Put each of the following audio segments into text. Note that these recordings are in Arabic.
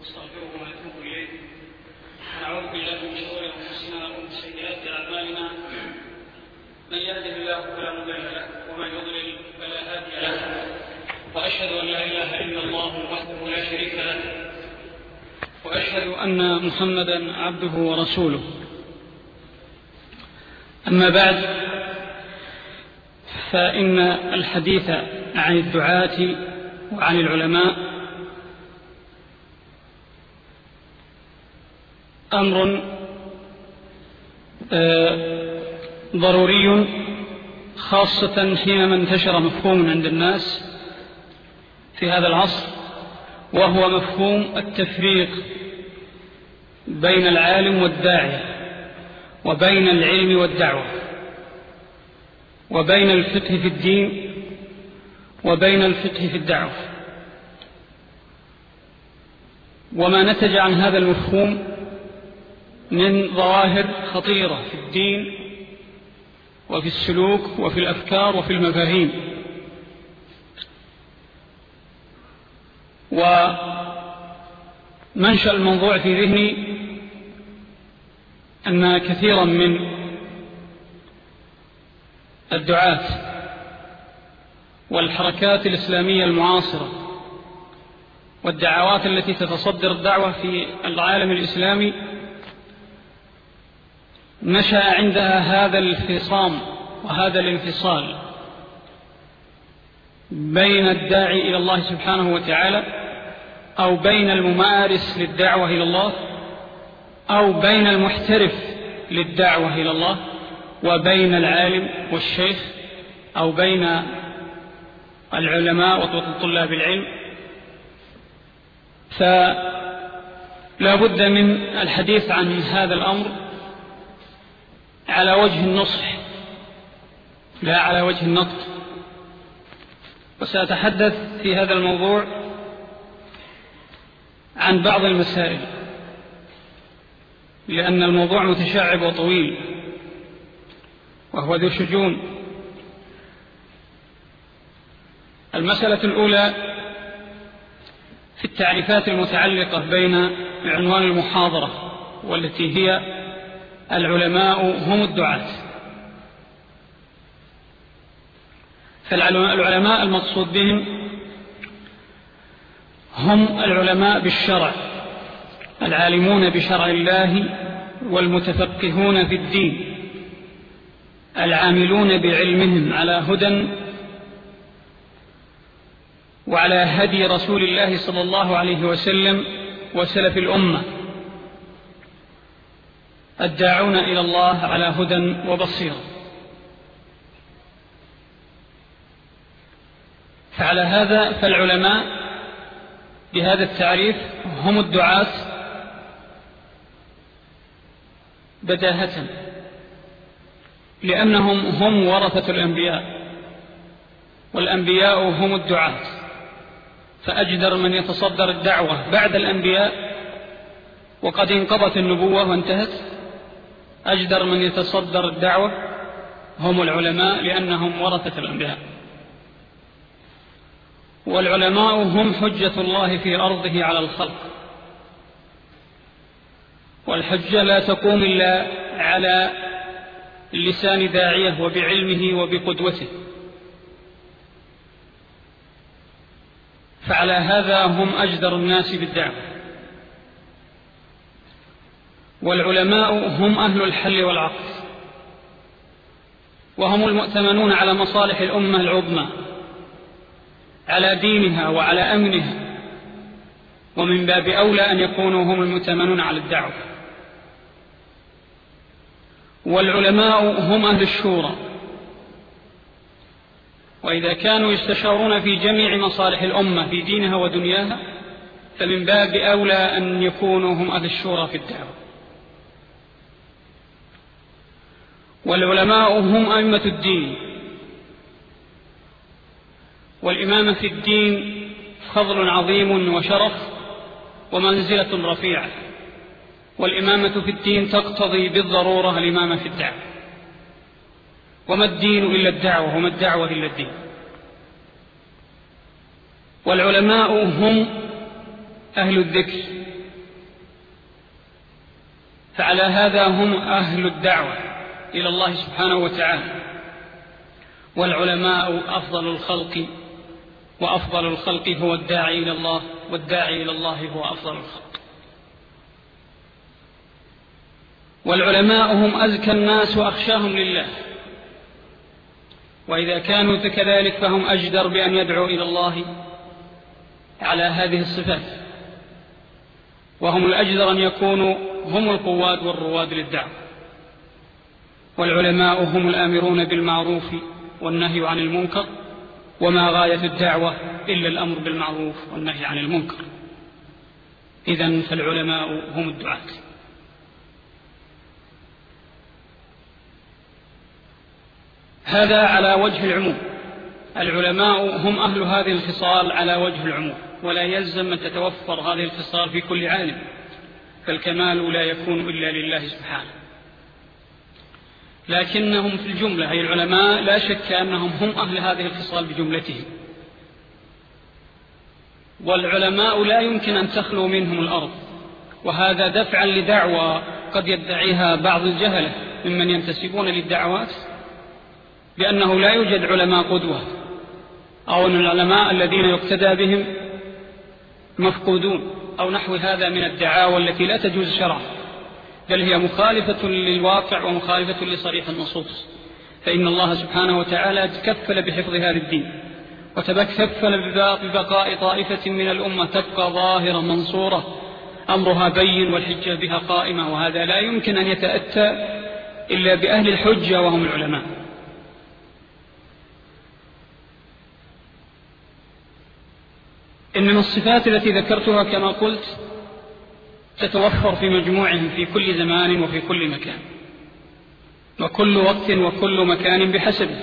ونستغفره ونتوب إليه ونعوذ بالله من شرور أنفسنا ومن سيئات أعمالنا من يهده الله فلا مضل له ومن يضلل فلا هادي له وأشهد أن لا إله إلا الله وحده لا شريك له وأشهد أن محمدا عبده ورسوله. أما بعد، فإن الحديث عن الدعاة وعن العلماء أمر ضروري، خاصة حينما انتشر مفهوم عند الناس في هذا العصر، وهو مفهوم التفريق بين العالم والداعية، وبين العلم والدعوة، وبين الفقه في الدين وبين الفقه في الدعوة. وما نتج عن هذا المفهوم من ظواهر خطيرة في الدين وفي السلوك وفي الأفكار وفي المفاهيم. ومنشأ الموضوع في ذهني أن كثيرا من الدعاة والحركات الإسلامية المعاصرة والدعوات التي تتصدر الدعوة في العالم الإسلامي نشأ عندها هذا الخصام وهذا الانفصال بين الداعي إلى الله سبحانه وتعالى، أو بين الممارس للدعوة إلى الله، أو بين المحترف للدعوة إلى الله، وبين العالم والشيخ، أو بين العلماء وطلاب العلم. فلا بد من الحديث عن هذا الأمر على وجه النصح لا على وجه النقد. وسأتحدث في هذا الموضوع عن بعض المسائل، لأن الموضوع متشعب وطويل وهو ذو شجون. المسألة الأولى في التعريفات المتعلقة بين عنوان المحاضرة، والتي هي العلماء هم الدعاة. فالعلماء المقصود بهم هم العلماء بالشرع، العالمون بشرع الله والمتفقهون في الدين، العاملون بعلمهم على هدى وعلى هدي رسول الله صلى الله عليه وسلم وسلف الأمة، الداعون إلى الله على هدى وبصيرة. فعلى هذا فالعلماء بهذا التعريف هم الدعاة بداهة، لأنهم هم ورثة الأنبياء، والأنبياء هم الدعاة. فأجدر من يتصدر الدعوة بعد الأنبياء وقد انقضت النبوة وانتهت، أجدر من يتصدر الدعوة هم العلماء، لأنهم ورثة الأنبياء. والعلماء هم حجة الله في أرضه على الخلق، والحجة لا تقوم إلا على لسان داعية وبعلمه وبقدوته. فعلى هذا هم أجدر الناس بالدعوة. والعلماء هم أهل الحل والعقد، وهم المؤتمنون على مصالح الأمة العظمى، على دينها وعلى أمنها، ومن باب أولى أن يكونوا هم المؤتمنون على الدعوة. والعلماء هم أهل الشورى، وإذا كانوا يستشارون في جميع مصالح الأمة في دينها ودنياها، فمن باب أولى أن يكونوا هم أهل الشورى في الدعوة. والعلماء هم أئمة الدين، والإمامة في الدين فضل عظيم وشرف ومنزلة رفيعة، والإمامة في الدين تقتضي بالضرورة الإمامة في الدعوة. وما الدين إلا الدعوة، وما الدعوة إلا الدين. والعلماء هم أهل الذكر، فعلى هذا هم أهل الدعوة إلى الله سبحانه وتعالى. والعلماء أفضل الخلق، وأفضل الخلق هو الداعي إلى الله، والداعي إلى الله هو أفضل الخلق. والعلماء هم أزكى الناس وأخشاهم لله، وإذا كانوا كذلك فهم أجدر بأن يدعوا إلى الله على هذه الصفات، وهم الأجدر أن يكونوا هم القواد والرواد للدعوة. والعلماء هم الآمرون بالمعروف والنهي عن المنكر، وما غاية الدعوة إلا الأمر بالمعروف والنهي عن المنكر. إذن فالعلماء هم الدعاة. هذا على وجه العموم. العلماء هم أهل هذه الخصال على وجه العموم، ولا يلزم أن تتوفر هذه الخصال في كل عالم، فالكمال لا يكون إلا لله سبحانه. لكنهم في الجملة أي العلماء لا شك أنهم هم أهل هذه الخصال بجملتهم. والعلماء لا يمكن أن تخلو منهم الأرض، وهذا دفعا لدعوى قد يدعيها بعض الجهلة ممن ينتسبون للدعوات بأنه لا يوجد علماء قدوة، أو أن العلماء الذين يقتدى بهم مفقودون، أو نحو هذا من الدعاوى التي لا تجوز شرعا، بل هي مخالفة للواقع ومخالفة لصريح النصوص. فإن الله سبحانه وتعالى تكفل بحفظ هذا الدين، وتكفل ببقاء طائفة من الأمة تبقى ظاهرة منصورة أمرها بين والحجة بها قائمة، وهذا لا يمكن أن يتأتى إلا بأهل الحجة وهم العلماء. إن من الصفات التي ذكرتها كما قلت تتوفر في مجموعهم في كل زمان وفي كل مكان، وكل وقت وكل مكان بحسبه.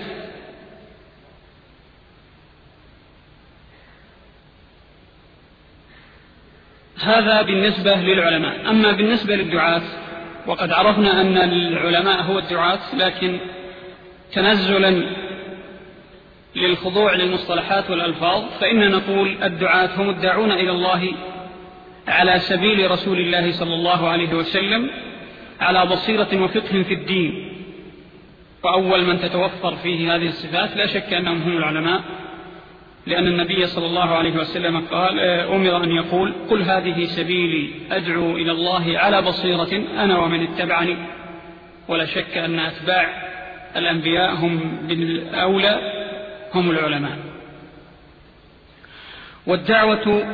هذا بالنسبة للعلماء. أما بالنسبة للدعاة، وقد عرفنا أن العلماء هو الدعاة، لكن تنزلا للخضوع للمصطلحات والألفاظ فإن نقول الدعاة هم الداعون إلى الله على سبيل رسول الله صلى الله عليه وسلم على بصيرة وفقه في الدين. وأول من تتوفر فيه هذه الصفات لا شك أنهم هم العلماء، لأن النبي صلى الله عليه وسلم قال أمر أن يقول قل هذه سبيلي أدعو إلى الله على بصيرة أنا ومن اتبعني. ولا شك أن أتباع الأنبياء هم بالأولى هم العلماء. والدعوة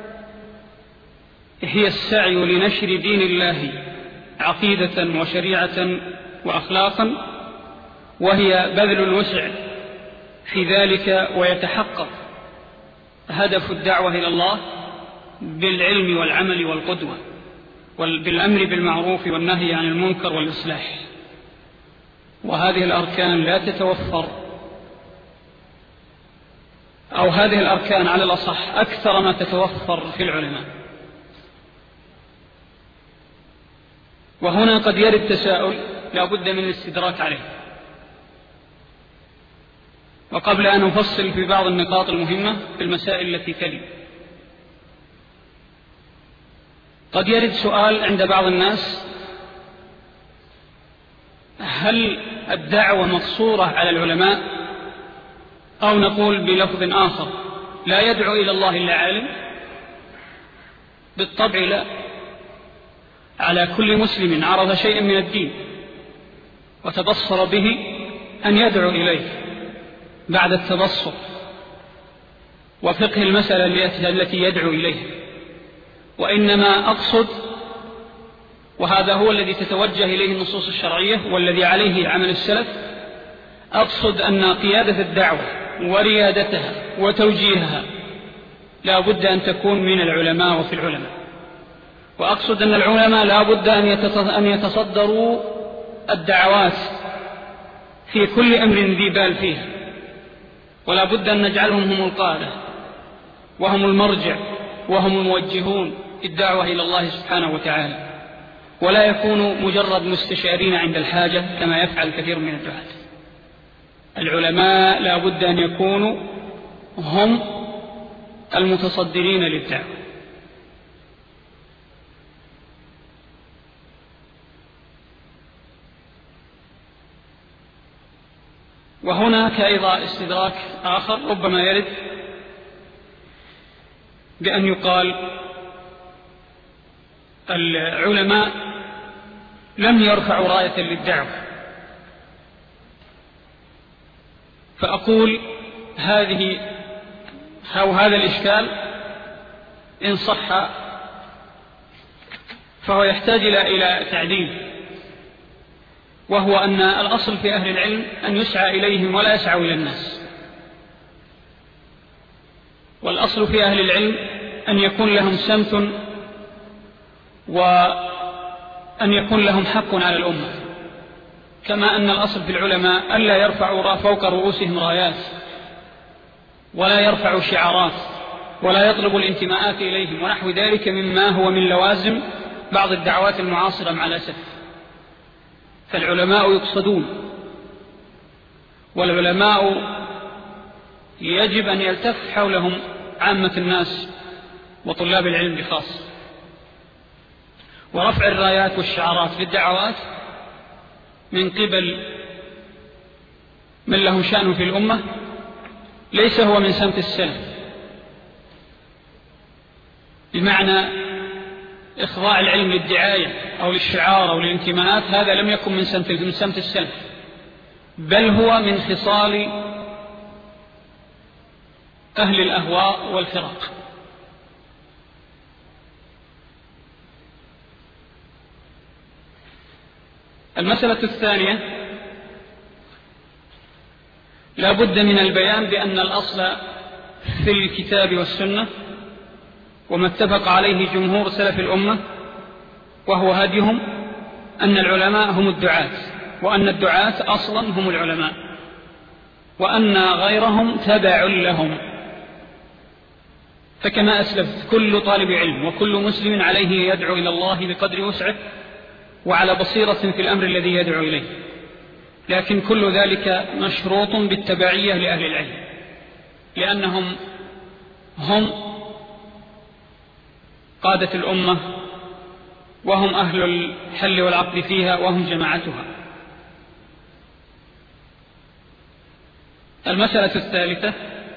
هي السعي لنشر دين الله عقيدة وشريعة وأخلاقا، وهي بذل الوسع في ذلك، ويتحقق هدف الدعوة إلى الله بالعلم والعمل والقدوة، بالأمر بالمعروف والنهي عن المنكر والإصلاح. وهذه الأركان لا تتوفر، أو هذه الأركان على الأصح أكثر ما تتوفر في العلماء. وهنا قد يرد تساؤل لا بد من الاستدراك عليه. وقبل أن أفصل في بعض النقاط المهمة في المسائل التي تلي، قد يرد سؤال عند بعض الناس: هل الدعوة مقصورة على العلماء؟ أو نقول بلفظ آخر: لا يدعو إلى الله إلا عالم؟ بالطبع لا، على كل مسلم عرف شيئا من الدين وتبصر به أن يدعو إليه بعد التبصر وفقه المسألة التي يدعو إليها. وإنما أقصد، وهذا هو الذي تتوجه إليه النصوص الشرعية والذي عليه عمل السلف، أقصد أن قيادة الدعوة وريادتها وتوجيهها لا بد أن تكون من العلماء وفي العلماء. وأقصد أن العلماء لا بد أن يتصدروا الدعوات في كل أمر ذي بال فيها، ولا بد أن نجعلهم هم القادة وهم المرجع وهم الموجهون في الدعوة إلى الله سبحانه وتعالى، ولا يكونوا مجرد مستشارين عند الحاجة كما يفعل كثير من الدعاة. العلماء لا بد أن يكونوا هم المتصدرين للدعوة. وهناك أيضا استدراك آخر ربما يرد بأن يقال العلماء لم يرفعوا راية للدعوة، فأقول هذا الإشكال إن صح فهو يحتاج إلى تعديل، وهو أن الأصل في أهل العلم أن يسعى إليهم ولا يسعوا إلى الناس، والأصل في أهل العلم أن يكون لهم سمت وأن يكون لهم حق على الأمة، كما أن الأصل في العلماء ألا يرفعوا فوق رؤوسهم رايات ولا يرفعوا شعارات ولا يطلبوا الانتماءات إليهم ونحو ذلك مما هو من لوازم بعض الدعوات المعاصرة مع الأسف. فالعلماء يقصدون، والعلماء يجب أن يلتف حولهم عامة الناس وطلاب العلم بخاصة، ورفع الرايات والشعارات في الدعوات من قبل من له شأن في الأمة ليس هو من سمت السلف، بمعنى إخضاع العلم للدعاية أو للشعار أو للانتماءات، هذا لم يكن من سمت السلف، بل هو من خصال أهل الأهواء والفرق. المسألة الثانية، لا بد من البيان بأن الأصل في الكتاب والسنة وما اتفق عليه جمهور سلف الأمة وهو هديهم أن العلماء هم الدعاة، وأن الدعاة أصلا هم العلماء، وأن غيرهم تبع لهم. فكما أسلفت كل طالب علم وكل مسلم عليه يدعو إلى الله بقدر وسعه وعلى بصيرة في الأمر الذي يدعو إليه، لكن كل ذلك مشروط بالتبعية لأهل العلم، لأنهم هم قادة الأمة وهم أهل الحل والعقد فيها وهم جماعتها. المسألة الثالثة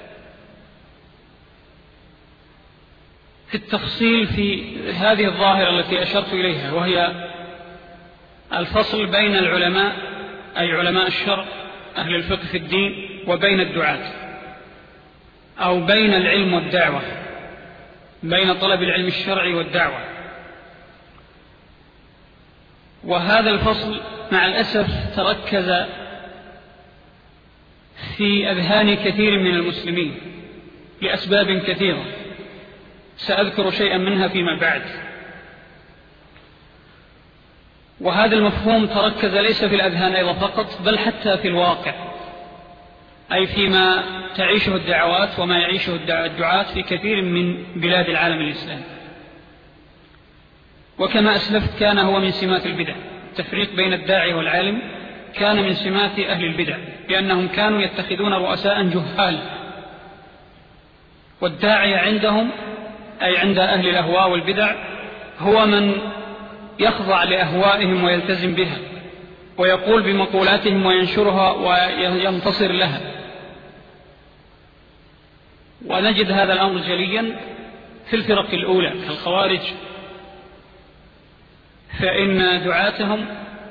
في التفصيل في هذه الظاهرة التي أشرت إليها، وهي الفصل بين العلماء أي علماء الشرع أهل الفقه في الدين وبين الدعاة، أو بين العلم والدعوة، بين طلب العلم الشرعي والدعوة. وهذا الفصل مع الأسف تركز في أذهان كثير من المسلمين لأسباب كثيرة، سأذكر شيئا منها فيما بعد. وهذا المفهوم تركز ليس في الأذهان أيضا فقط، بل حتى في الواقع، أي فيما تعيشه الدعوات وما يعيشه الدعاة في كثير من بلاد العالم الإسلامي. وكما أسلفت كان هو من سمات البدع، التفريق بين الداعي والعالم كان من سمات أهل البدع، لأنهم كانوا يتخذون رؤساء جهال، والداعي عندهم أي عند أهل الأهواء والبدع هو من يخضع لأهوائهم ويلتزم بها ويقول بمقولاتهم وينشرها وينتصر لها. ونجد هذا الأمر جليا في الفرق الأولى كالخوارج، فإن دعاتهم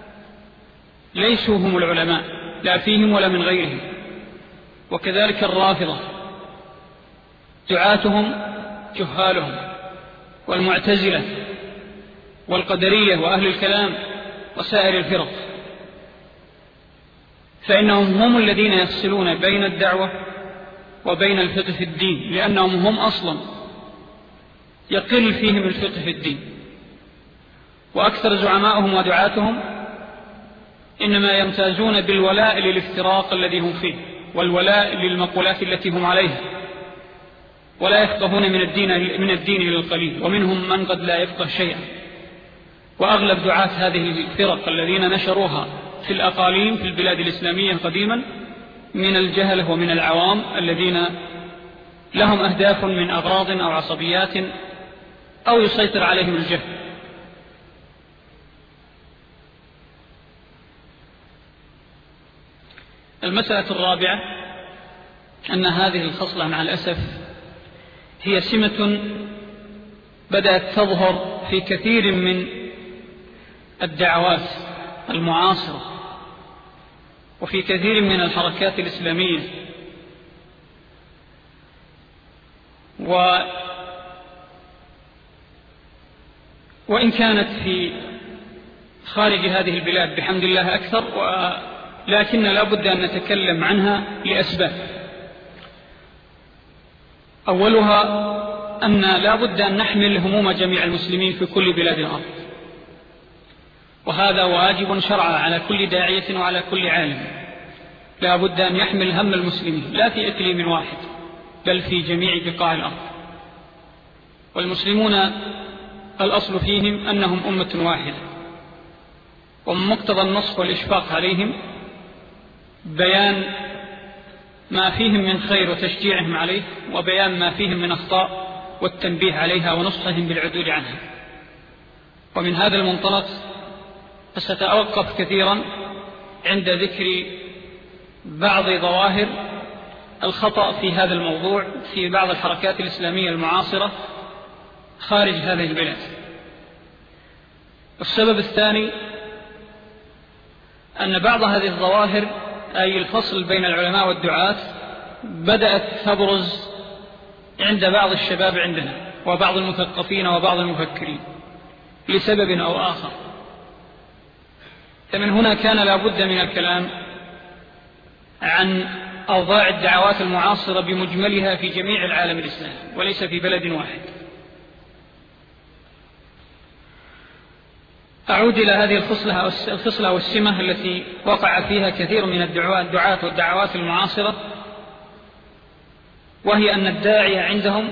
ليسوا هم العلماء لا فيهم ولا من غيرهم. وكذلك الرافضة دعاتهم جهالهم، والمعتزلة والقدرية وأهل الكلام وسائر الفرق، فإنهم هم الذين يفصلون بين الدعوة وبين الفقه في الدين، لأنهم هم أصلا يقل فيهم الفقه في الدين. وأكثر زعمائهم ودعاتهم إنما يمتازون بالولاء للافتراق الذي هم فيه والولاء للمقولات التي هم عليها، ولا يفقهون من الدين للقليل، ومنهم من قد لا يفقه شيئا. وأغلب دعاة هذه الفرق الذين نشروها في الأقاليم في البلاد الإسلامية قديما من الجهلة ومن العوام الذين لهم أهداف من أغراض أو عصبيات أو يسيطر عليهم الجهل. المسألة الرابعة أن هذه الخصلة مع الأسف هي سمة بدأت تظهر في كثير من الدعوات المعاصرة وفي كثير من الحركات الإسلامية، وإن كانت في خارج هذه البلاد بحمد الله أكثر، لكن لا بد أن نتكلم عنها لأسباب. أولها أن لا بد أن نحمل هموم جميع المسلمين في كل بلاد الأرض، وهذا واجب شرعا على كل داعية وعلى كل عالم. لا بد أن يحمل هم المسلمين لا في إقليم واحد بل في جميع بقاع الأرض. والمسلمون الأصل فيهم أنهم أمة واحدة، ومن مقتضى النصح والإشفاق عليهم بيان ما فيهم من خير وتشجيعهم عليه، وبيان ما فيهم من أخطاء والتنبيه عليها ونصحهم بالعدول عنها. ومن هذا المنطلق فستتوقف كثيرا عند ذكر بعض ظواهر الخطأ في هذا الموضوع في بعض الحركات الإسلامية المعاصرة خارج هذه البلاد. السبب الثاني أن بعض هذه الظواهر، أي الفصل بين العلماء والدعاة، بدأت تبرز عند بعض الشباب عندنا وبعض المثقفين وبعض المفكرين لسبب أو آخر. فمن هنا كان لا بد من الكلام عن أوضاع الدعوات المعاصرة بمجملها في جميع العالم الإسلامي وليس في بلد واحد. أعود إلى هذه الخصلة والسمة التي وقع فيها كثير من الدعاة والدعوات المعاصرة، وهي أن الداعية عندهم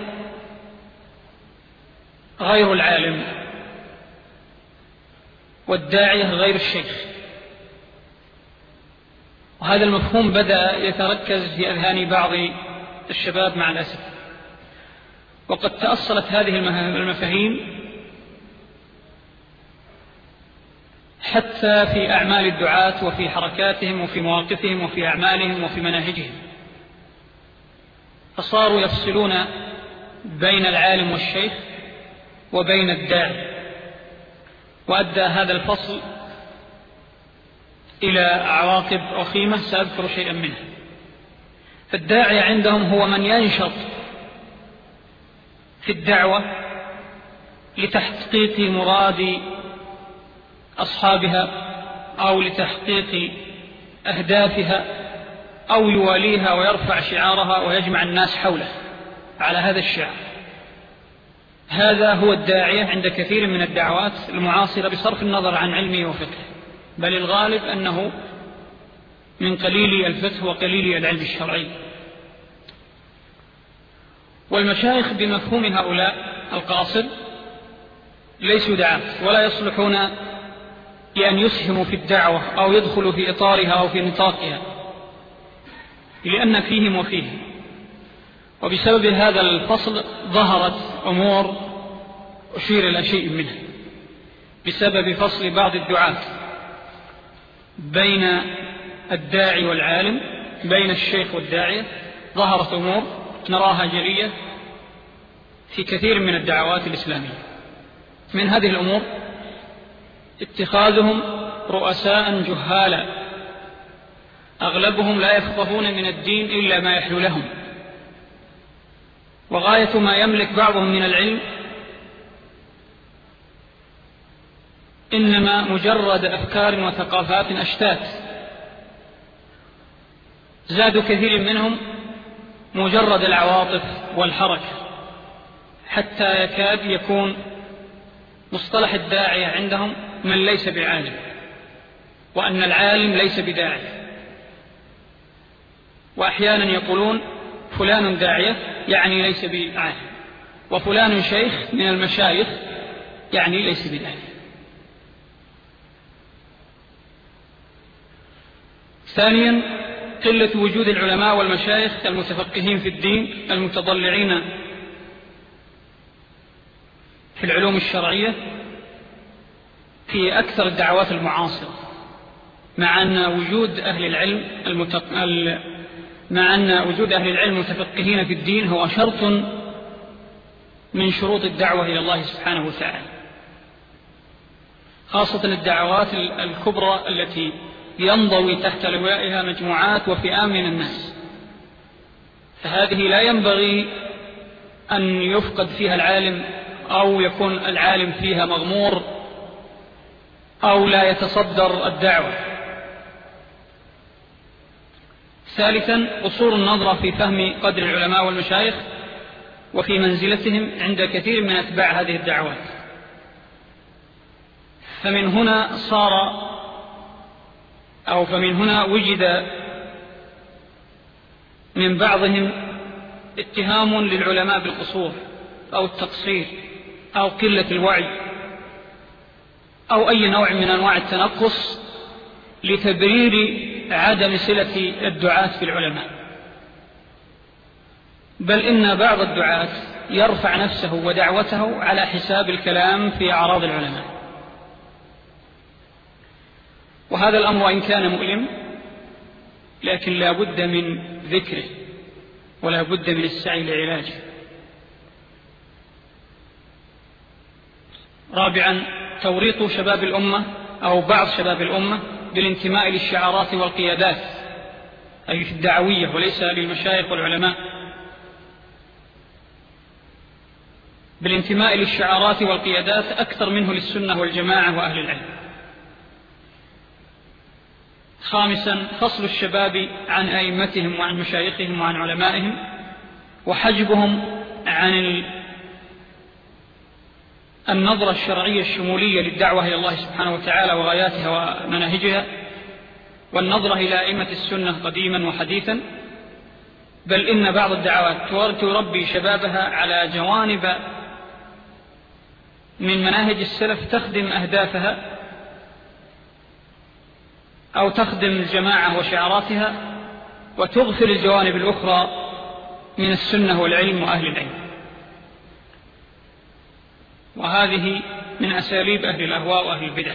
غير العالم والداعية غير الشيخ. وهذا المفهوم بدأ يتركز في أذهان بعض الشباب مع الأسف، وقد تأصلت هذه المفاهيم حتى في أعمال الدعاة وفي حركاتهم وفي مواقفهم وفي أعمالهم وفي مناهجهم، فصاروا يفصلون بين العالم والشيخ وبين الداعي، وأدى هذا الفصل إلى عواقب وخيمة سأذكر شيئا منها. فالداعي عندهم هو من ينشط في الدعوة لتحقيق مراد أصحابها أو لتحقيق أهدافها، أو يواليها ويرفع شعارها ويجمع الناس حوله على هذا الشعار. هذا هو الداعية عند كثير من الدعوات المعاصرة بصرف النظر عن علمه وفقه، بل الغالب أنه من قليل الفقه وقليل العلم الشرعي. والمشايخ بمفهوم هؤلاء القاصر ليسوا دعاة ولا يصلحون لأن يسهموا في الدعوة أو يدخلوا في إطارها أو في نطاقها، لأن فيهم وفيهم. وبسبب هذا الفصل ظهرت أمور أشير إلى شيء منها. بسبب فصل بعض الدعاة بين الداعي والعالم، بين الشيخ والداعية، ظهرت أمور نراها جلية في كثير من الدعوات الإسلامية. من هذه الأمور اتخاذهم رؤساء جهالا أغلبهم لا يفقهون من الدين إلا ما يحلو لهم، وغاية ما يملك بعضهم من العلم إنما مجرد أفكار وثقافات أشتات. زاد كثير منهم مجرد العواطف والحركة، حتى يكاد يكون مصطلح الداعية عندهم من ليس بعالم، وأن العالم ليس بداعي. وأحيانا يقولون فلان داعية يعني ليس بعالم، وفلان شيخ من المشايخ يعني ليس بداعي. ثانيا قلة وجود العلماء والمشايخ المتفقهين في الدين المتضلعين في العلوم الشرعية في أكثر الدعوات المعاصرة. مع أن وجود أهل العلم المتفقهين في الدين هو شرط من شروط الدعوة إلى الله سبحانه وتعالى، خاصة الدعوات الكبرى التي ينضوي تحت لوائها مجموعات وفئام من الناس، فهذه لا ينبغي أن يفقد فيها العالم أو يكون العالم فيها مغمور أو لا يتصدر الدعوة. ثالثا، قصور النظرة في فهم قدر العلماء والمشايخ وفي منزلتهم عند كثير من أتباع هذه الدعوات، فمن هنا وجد من بعضهم اتهام للعلماء بالقصور أو التقصير أو قلة الوعي أو أي نوع من أنواع التنقص لتبرير عدم صلة الدعاة بالعلماء، بل إن بعض الدعاة يرفع نفسه ودعوته على حساب الكلام في أعراض العلماء، وهذا الأمر إن كان مؤلم لكن لا بد من ذكره ولا بد من السعي لعلاجه. رابعا، توريط شباب الأمة أو بعض شباب الأمة بالانتماء للشعارات والقيادات، أي الدعوية وليس للمشايخ والعلماء، بالانتماء للشعارات والقيادات أكثر منه للسنة والجماعة وأهل العلم. خامسا، فصل الشباب عن أئمتهم وعن مشايخهم وعن علمائهم وحجبهم عن النظرة الشرعية الشمولية للدعوة إلى الله سبحانه وتعالى وغاياتها ومناهجها، والنظرة إلى أئمة السنة قديما وحديثا، بل إن بعض الدعوات تربي شبابها على جوانب من مناهج السلف تخدم أهدافها أو تخدم الجماعة وشعاراتها، وتغفل الجوانب الأخرى من السنة والعلم وأهل العلم. وهذه من أساليب أهل الأهواء وأهل البدع،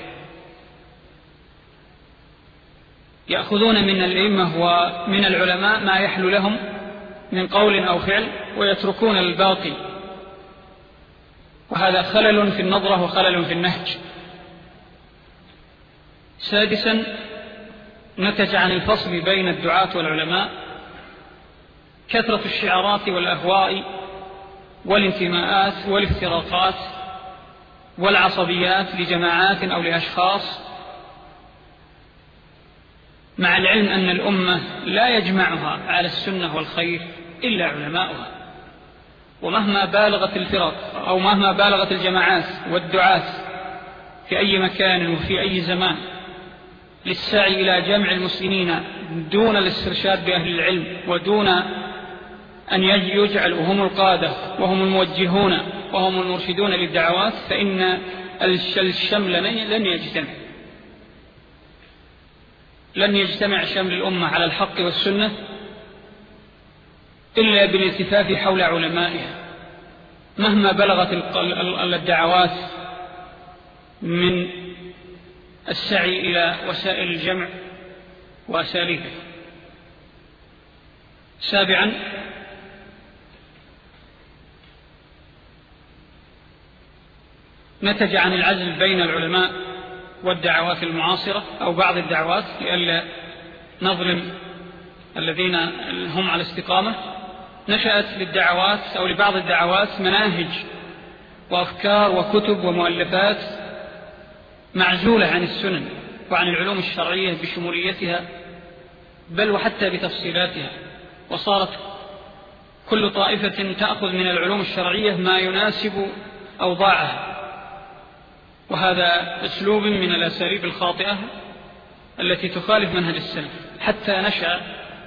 يأخذون من الأئمة ومن العلماء ما يحلو لهم من قول أو فعل ويتركون الباقي، وهذا خلل في النظرة وخلل في النهج. سادسا، نتج عن الفصل بين الدعاة والعلماء كثرة الشعارات والأهواء والانتماءات والافتراقات والعصبيات لجماعات أو لأشخاص، مع العلم أن الأمة لا يجمعها على السنة والخير إلا علماؤها، ومهما بالغت الفرق أو مهما بالغت الجماعات والدعاة في أي مكان وفي أي زمان للسعي إلى جمع المسلمين دون الاسترشاد بأهل العلم ودون أن يجعلوا هم القادة وهم الموجهون وهم المرشدون للدعوات، فإن الشمل لن يجتمع شمل الأمة على الحق والسنة إلا بالالتفاف حول علمائها، مهما بلغت الدعوات من السعي إلى وسائل الجمع وأساليبه. سابعا، نتج عن العزل بين العلماء والدعوات المعاصرة أو بعض الدعوات، لئلا نظلم الذين هم على استقامة، نشأت للدعوات أو لبعض الدعوات مناهج وأفكار وكتب ومؤلفات معزولة عن السنن وعن العلوم الشرعية بشموليتها بل وحتى بتفصيلاتها، وصارت كل طائفة تأخذ من العلوم الشرعية ما يناسب أوضاعها، وهذا أسلوب من الأساليب الخاطئة التي تخالف منهج السلف، حتى نشأ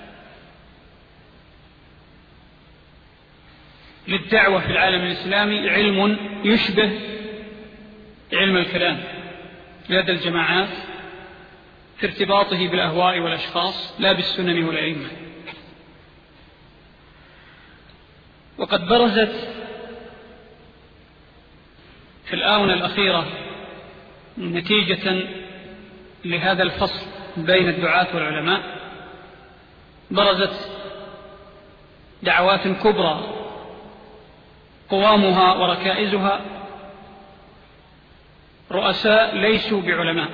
للدعوة في العالم الإسلامي علم يشبه علم الكلام لدى الجماعات في ارتباطه بالأهواء والأشخاص لا بالسنن والأئمة. وقد برزت في الآونة الأخيرة نتيجة لهذا الفصل بين الدعاة والعلماء برزت دعوات كبرى قوامها وركائزها رؤساء ليسوا بعلماء،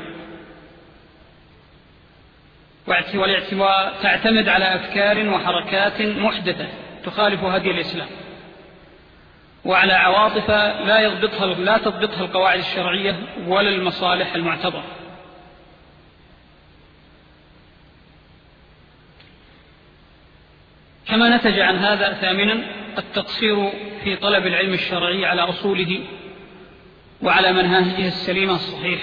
وتعتمد على أفكار وحركات محدثة تخالف هدي الإسلام، وعلى عواطف لا تضبطها القواعد الشرعية ولا المصالح المعتبرة. كما نتج عن هذا ثامنا التقصير في طلب العلم الشرعي على أصوله وعلى منهجه السليمة الصحيحة،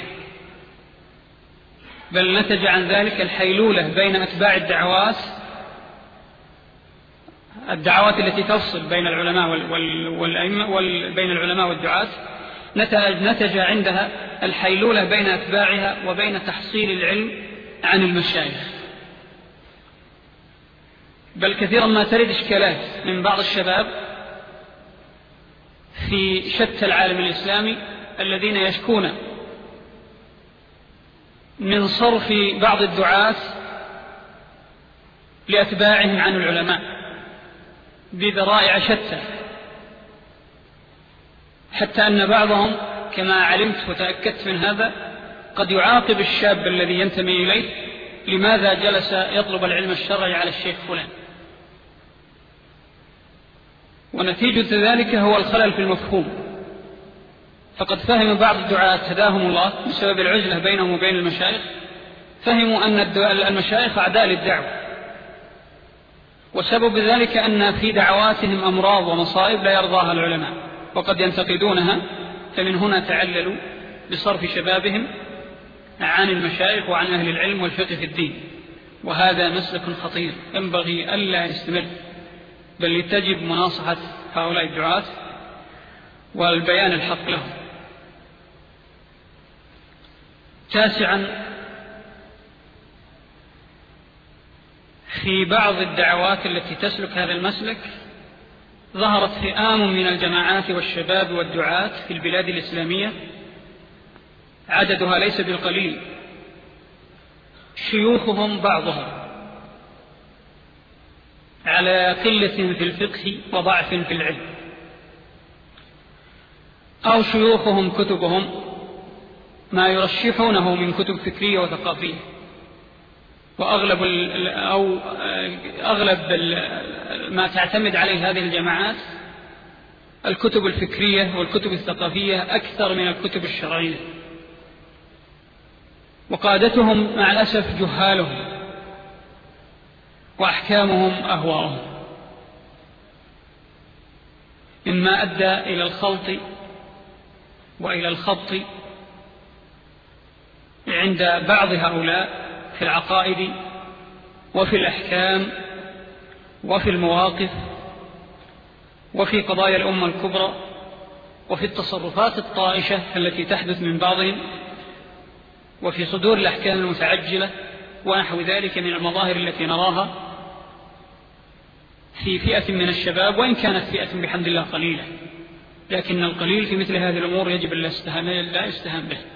بل نتج عن ذلك الحيلولة بين أتباع الدعوات التي تفصل بين العلماء بين العلماء والدعاة، نتج عندها الحيلولة بين أتباعها وبين تحصيل العلم عن المشايخ. بل كثيرا ما ترد إشكالات من بعض الشباب في شتى العالم الإسلامي الذين يشكون من صرف بعض الدعاة لأتباعهم عن العلماء بذرائع شتى، حتى أن بعضهم كما علمت وتأكدت من هذا قد يعاقب الشاب الذي ينتمي إليه لماذا جلس يطلب العلم الشرعي على الشيخ فلان، ونتيجة ذلك هو الخلل في المفهوم. فقد فهم بعض الدعاة هداهم الله بسبب العزلة بينهم وبين المشايخ، فهموا أن المشايخ أعداء للدعوة، وسبب ذلك أن في دعواتهم أمراض ومصائب لا يرضاها العلماء وقد ينتقدونها، فمن هنا تعللوا بصرف شبابهم عن المشايخ وعن أهل العلم والفقه في الدين. وهذا مسلك خطير ينبغي ألا يستمر، بل تجب مناصحة هؤلاء الدعاة والبيان الحق لهم. تاسعا، في بعض الدعوات التي تسلك هذا المسلك ظهرت فئام من الجماعات والشباب والدعاة في البلاد الإسلامية عددها ليس بالقليل، شيوخهم بعضهم على قلة في الفقه وضعف في العلم، أو شيوخهم كتبهم ما يرشحونه من كتب فكرية وثقافية، وأغلب ما تعتمد عليه هذه الجماعات الكتب الفكرية والكتب الثقافية أكثر من الكتب الشرعية، وقادتهم مع الأسف جهالهم وأحكامهم أهواءهم، مما أدى إلى الخلط وإلى الخبط عند بعض هؤلاء في العقائد وفي الأحكام وفي المواقف وفي قضايا الأمة الكبرى وفي التصرفات الطائشة التي تحدث من بعضهم وفي صدور الأحكام المتعجلة ونحو ذلك من المظاهر التي نراها في فئة من الشباب، وإن كانت فئة بحمد الله قليلة، لكن القليل في مثل هذه الأمور يجب لا يستهان به،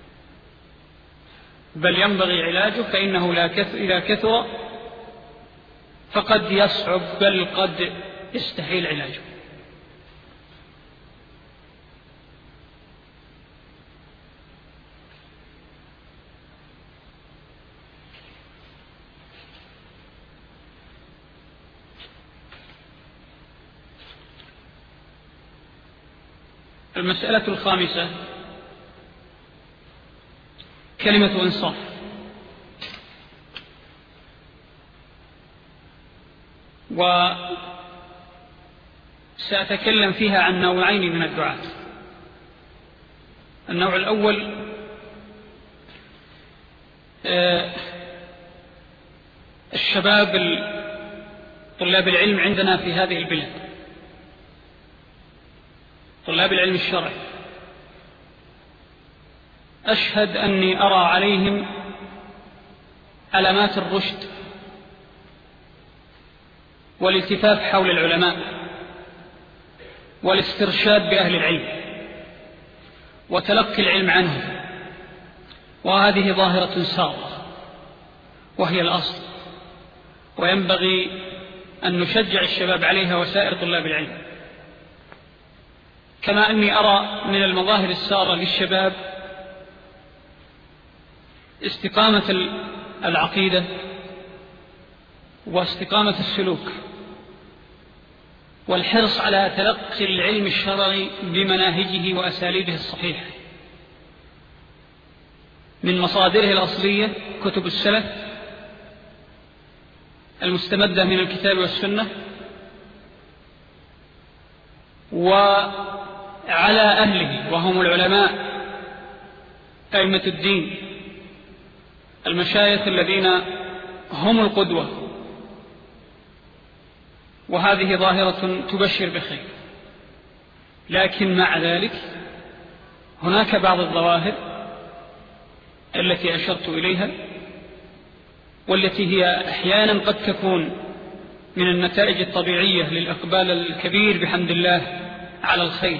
بل ينبغي علاجه، فإنه إذا كثر فقد يصعب بل قد يستحيل علاجه. المسألة الخامسة كلمة إنصاف. وسأتكلم فيها عن نوعين من الدعاة. النوع الأول الشباب طلاب العلم عندنا في هذه البلاد، طلاب العلم الشرعي، أشهد أني أرى عليهم علامات الرشد والالتفاف حول العلماء والاسترشاد بأهل العلم وتلقي العلم عنهم، وهذه ظاهرة سارة وهي الأصل، وينبغي أن نشجع الشباب عليها وسائر طلاب العلم. كما أني أرى من المظاهر السارة للشباب استقامة العقيدة واستقامة السلوك والحرص على تلقي العلم الشرعي بمناهجه وأساليبه الصحيحة من مصادره الأصلية كتب السلف المستمدة من الكتاب والسنة، وعلى أهله وهم العلماء أئمة الدين المشايخ الذين هم القدوة. وهذه ظاهرة تبشر بخير، لكن مع ذلك هناك بعض الظواهر التي أشرت إليها، والتي هي أحيانا قد تكون من النتائج الطبيعية للإقبال الكبير بحمد الله على الخير،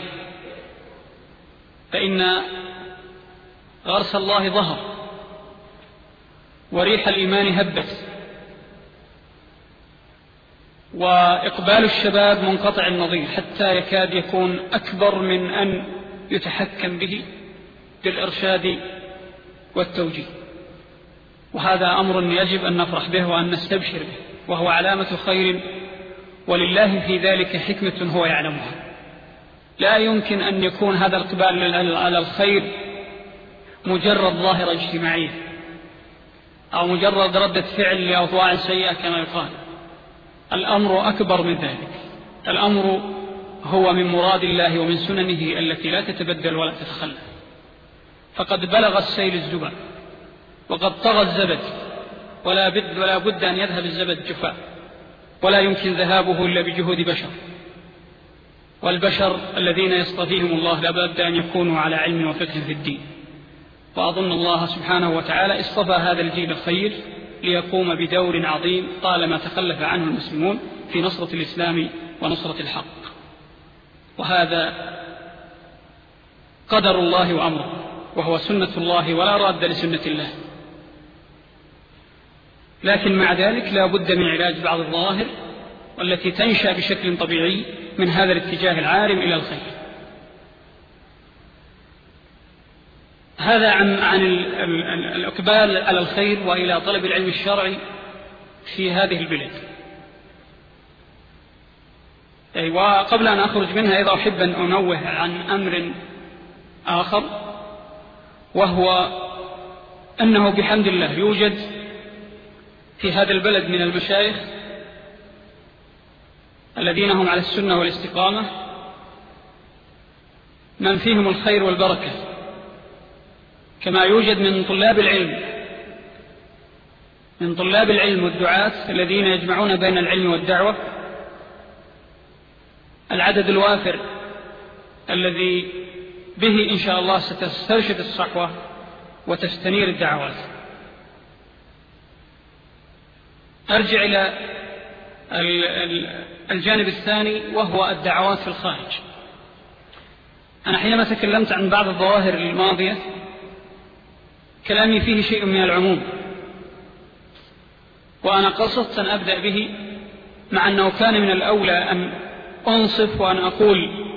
فإن غرس الله ظهر وريح الإيمان هبت، وإقبال الشباب منقطع النظير حتى يكاد يكون أكبر من أن يتحكم به بالإرشاد والتوجيه، وهذا أمر يجب أن نفرح به وأن نستبشر به، وهو علامة خير، ولله في ذلك حكمة هو يعلمها. لا يمكن أن يكون هذا الإقبال على الخير مجرد ظاهرة اجتماعية أو مجرد ردة فعل لأوضاع سيئة كما يقال. الأمر أكبر من ذلك، الأمر هو من مراد الله ومن سننه التي لا تتبدل ولا تتخلف. فقد بلغ السيل الزبر وقد طغى الزبد، ولا بد أن يذهب الزبد جفاء، ولا يمكن ذهابه إلا بجهود بشر، والبشر الذين يصطفيهم الله لا بد أن يكونوا على علم وفقه في الدين. وأظن الله سبحانه وتعالى اصطفى هذا الجيل الخير ليقوم بدور عظيم طالما تخلف عنه المسلمون في نصرة الإسلام ونصرة الحق، وهذا قدر الله وأمره، وهو سنة الله ولا راد لسنة الله. لكن مع ذلك لا بد من علاج بعض الظواهر والتي تنشأ بشكل طبيعي من هذا الاتجاه العارم إلى الخير. هذا عن الإقبال على الخير وإلى طلب العلم الشرعي في هذه البلاد. وقبل أن أخرج منها أيضا أحب أن أنوه عن أمر آخر، وهو أنه بحمد الله يوجد في هذا البلد من المشايخ الذين هم على السنة والاستقامة من فيهم الخير والبركة، كما يوجد من طلاب العلم والدعاة الذين يجمعون بين العلم والدعوة العدد الوافر الذي به إن شاء الله ستسترشد الصحوة وتستنير الدعوات. أرجع إلى الجانب الثاني وهو الدعوات في الخارج. أنا حينما تكلمت عن بعض الظواهر الماضية كلامي فيه شيء من العموم، وأنا قصدت أن أبدأ به، مع أنه كان من الأولى أن أنصف وأن أقول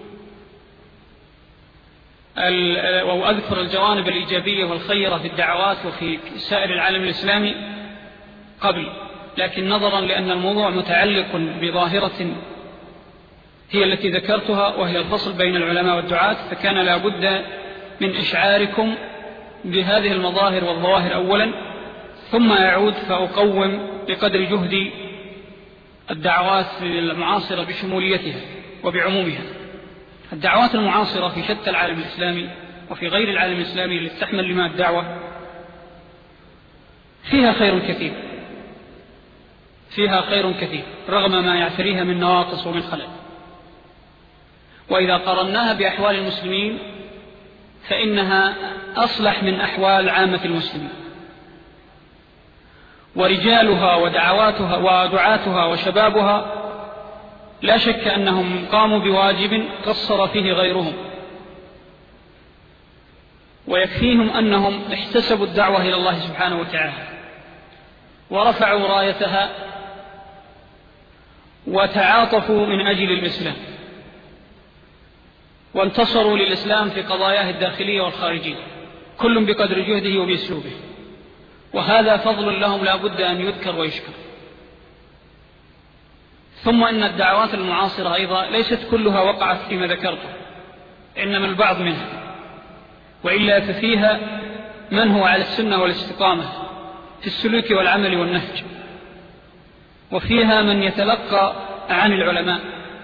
أو أذكر الجوانب الإيجابية والخيرة في الدعوات وفي سائر العالم الإسلامي قبل، لكن نظرا لأن الموضوع متعلق بظاهرة هي التي ذكرتها وهي الفصل بين العلماء والدعاة، فكان لا بد من إشعاركم بهذه المظاهر والظواهر أولا، ثم أعود فأقوم بقدر جهدي الدعوات المعاصرة بشموليتها وبعمومها. الدعوات المعاصرة في شتى العالم الإسلامي وفي غير العالم الإسلامي اللي تحمل لما الدعوة فيها خير كثير رغم ما يعتريها من نواقص ومن خلل. وإذا قرناها بأحوال المسلمين فإنها أصلح من أحوال عامة المسلمين، ورجالها ودعواتها ودعاتها وشبابها لا شك أنهم قاموا بواجب قصر فيه غيرهم، ويكفيهم أنهم احتسبوا الدعوة إلى الله سبحانه وتعالى ورفعوا رايتها وتعاطفوا من أجل الإسلام، وانتصروا للإسلام في قضاياه الداخلية والخارجية، كل بقدر جهده وبأسلوبه، وهذا فضل لهم لا بد أن يذكر ويشكر. ثم إن الدعوات المعاصرة أيضا ليست كلها وقعت فيما ذكرته، إنما البعض منها، وإلا ففيها من هو على السنة والاستقامة في السلوك والعمل والنهج، وفيها من يتلقى عن العلماء.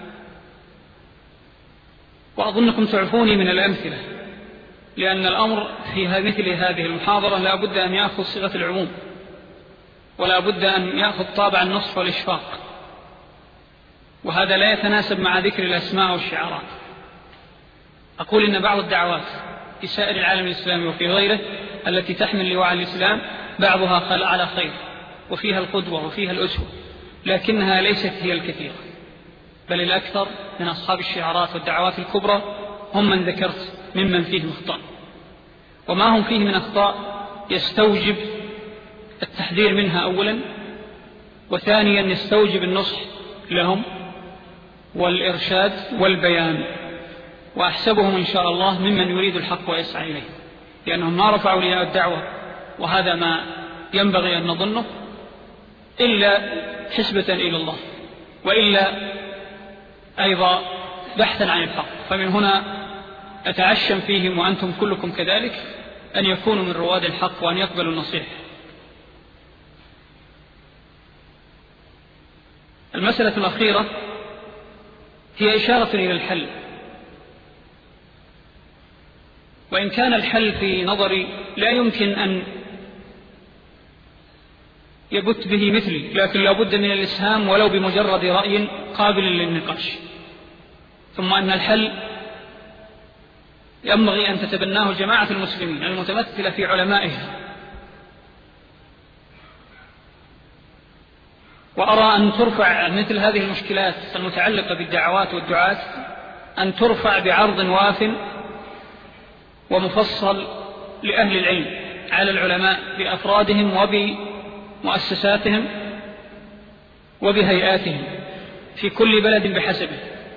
وأظنكم تعرفوني من الأمثلة، لأن الأمر في مثل هذه المحاضرة لا بد أن يأخذ صيغة العموم، ولا بد أن يأخذ طابع النصح والإشفاق، وهذا لا يتناسب مع ذكر الأسماء والشعارات. أقول إن بعض الدعوات في سائر العالم الإسلامي وفي غيره التي تحمل لواء الإسلام بعضها على خير، وفيها القدوة وفيها الأسوة، لكنها ليست هي الكثيرة، بل الأكثر من أصحاب الشعارات والدعوات الكبرى هم من ذكرت ممن فيهم أخطاء، وما هم فيه من أخطاء يستوجب التحذير منها أولا، وثانيا يستوجب النصح لهم والإرشاد والبيان. وأحسبهم إن شاء الله ممن يريد الحق ويسعى إليه، لأنهم ما رفعوا لي الدعوة، وهذا ما ينبغي أن نظنه، إلا حسبة إلى الله، وإلا أيضا بحثا عن الحق. فمن هنا أتعشم فيهم، وأنتم كلكم كذلك، أن يكونوا من رواد الحق وأن يقبلوا النصيحة. المسألة الأخيرة هي إشارة إلى الحل، وإن كان الحل في نظري لا يمكن أن يبت به مثلي، لكن لا بد من الإسهام ولو بمجرد رأي قابل للنقاش. ثم أن الحل ينبغي أن تتبناه جماعة المسلمين المتمثلة في علمائها، وأرى أن ترفع مثل هذه المشكلات المتعلقة بالدعوات والدعاة، أن ترفع بعرض واف ومفصل لأهل العلم على العلماء بأفرادهم وبمؤسساتهم وبهيئاتهم في كل بلد بحسبه.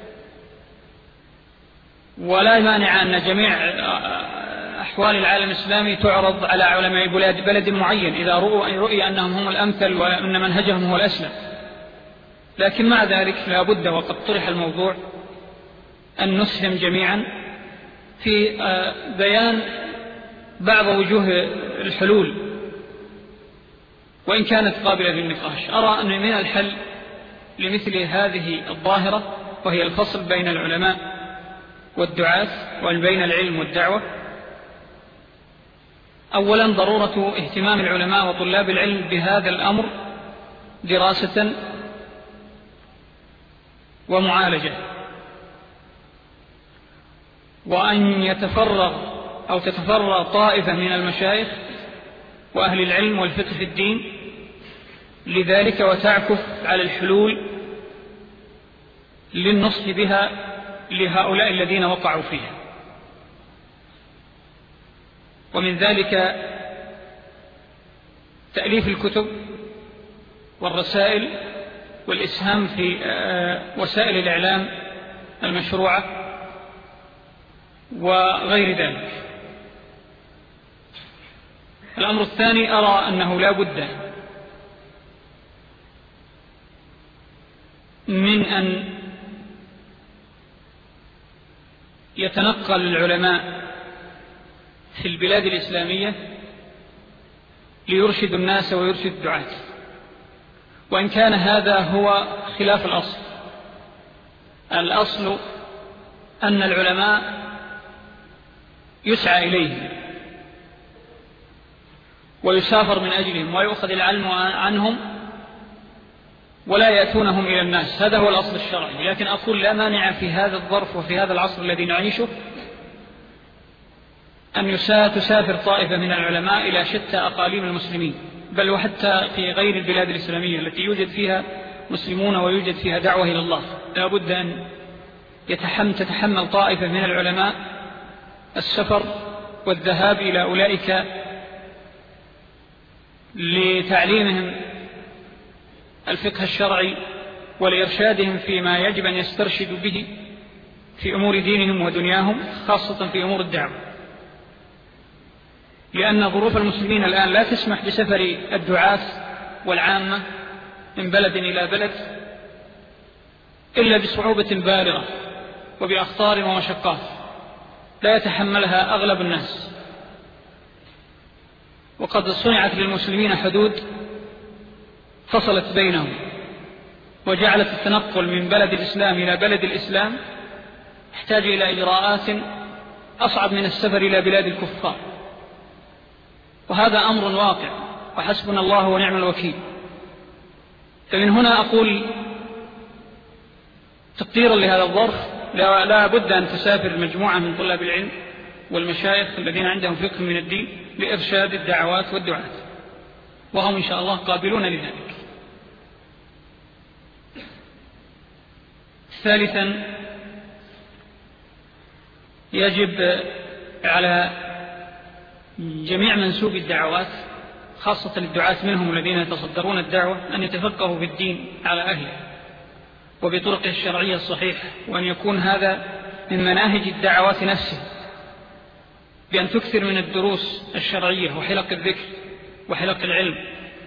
ولا مانع أن جميع أحوال العالم الإسلامي تعرض على علماء بلد معين إذا رؤي أنهم هم الأمثل وأن منهجهم هو الأسلم، لكن مع ذلك لا بد، وقد طرح الموضوع، أن نسهم جميعا في بيان بعض وجوه الحلول وإن كانت قابلة للنقاش. أرى أن من الحل لمثل هذه الظاهرة، وهي الفصل بين العلماء والدعاة وبين العلم والدعوة، أولا ضرورة اهتمام العلماء وطلاب العلم بهذا الأمر دراسة ومعالجة، وأن تتفرغ طائفة من المشايخ وأهل العلم والفقه في الدين لذلك، وتعكف على الحلول للنصح بها لهؤلاء الذين وقعوا فيها. ومن ذلك تأليف الكتب والرسائل والإسهام في وسائل الإعلام المشروعة وغير ذلك. الأمر الثاني، أرى أنه لا بد من أن يتنقل العلماء في البلاد الإسلامية ليرشدوا الناس ويرشد الدعاة، وإن كان هذا هو خلاف الأصل. الأصل أن العلماء يسعى إليهم ويسافر من أجلهم ويؤخذ العلم عنهم ولا يأتونهم إلى الناس، هذا هو الأصل الشرعي. لكن أقول لا مانع في هذا الظرف وفي هذا العصر الذي نعيشه أن تسافر طائفة من العلماء إلى شتى أقاليم المسلمين، بل وحتى في غير البلاد الإسلامية التي يوجد فيها مسلمون ويوجد فيها دعوة إلى الله. لا بد أن تتحمل طائفة من العلماء السفر والذهاب إلى أولئك لتعليمهم الفقه الشرعي ولإرشادهم فيما يجب أن يسترشدوا به في أمور دينهم ودنياهم، خاصة في أمور الدعوة، لأن ظروف المسلمين الآن لا تسمح بسفر الدعاة والعامة من بلد إلى بلد إلا بصعوبة بالغة وبأخطار ومشقات لا يتحملها أغلب الناس. وقد صنعت للمسلمين حدود فصلت بينهم وجعلت التنقل من بلد الإسلام إلى بلد الإسلام يحتاج إلى إجراءات أصعب من السفر إلى بلاد الكفار، وهذا أمر واقع وحسبنا الله ونعم الوكيل. فمن هنا أقول تقديرا لهذا الظرف لا بد أن تسافر مجموعة من طلاب العلم والمشايخ الذين عندهم فقه من الدين لإرشاد الدعوات والدعاة، وهم إن شاء الله قابلون لذلك. ثالثا، يجب على جميع منسوب الدعوات خاصة الدعاة منهم الذين يتصدرون الدعوة أن يتفقهوا في الدين على أهله وبطرقه الشرعية الصحيحة، وأن يكون هذا من مناهج الدعوات نفسه، بأن تكثر من الدروس الشرعية وحلق الذكر وحلق العلم.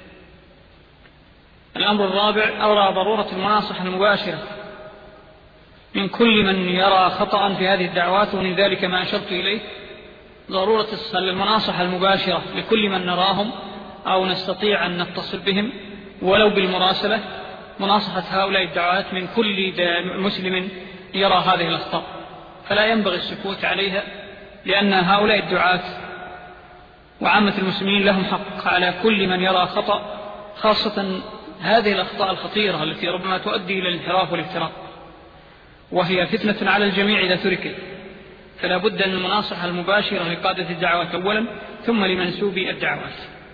الأمر الرابع، أرى ضرورة المناصحة المباشرة من كل من يرى خطأ في هذه الدعوات، ومن ذلك ما أشرت إليه ضرورة المناصحة المباشرة لكل من نراهم أو نستطيع أن نتصل بهم ولو بالمراسلة، مناصحة هؤلاء الدعوات من كل مسلم يرى هذه الأخطاء، فلا ينبغي السكوت عليها، لأن هؤلاء الدعاة وعامة المسلمين لهم حق على كل من يرى خطأ، خاصة هذه الأخطاء الخطيرة التي ربما تؤدي إلى الانحراف والافتراق، وهي فتنة على الجميع إذا تركت. فلا بد من المناصحة المباشرة لقادة الدعوات أولا، ثم لمنسوبي الدعوات.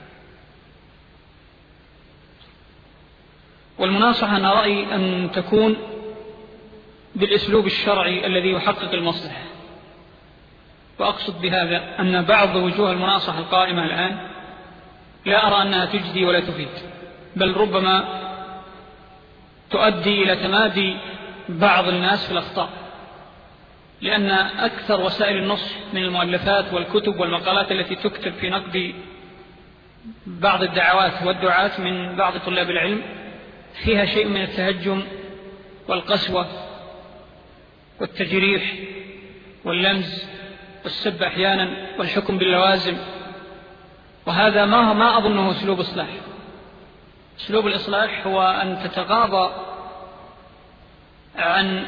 والمناصحة أنا رأيي أن تكون بالأسلوب الشرعي الذي يحقق المصلحة، وأقصد بهذا أن بعض وجوه المناصحة القائمة الآن لا أرى أنها تجدي ولا تفيد، بل ربما تؤدي إلى تمادي بعض الناس في الأخطاء، لأن أكثر وسائل النصح من المؤلفات والكتب والمقالات التي تكتب في نقد بعض الدعوات والدعاة من بعض طلاب العلم فيها شيء من التهجم والقسوة والتجريح واللمز والسب أحيانا والحكم باللوازم، وهذا ما أظنه أسلوب إصلاح. أسلوب الإصلاح هو أن تتغاضى عن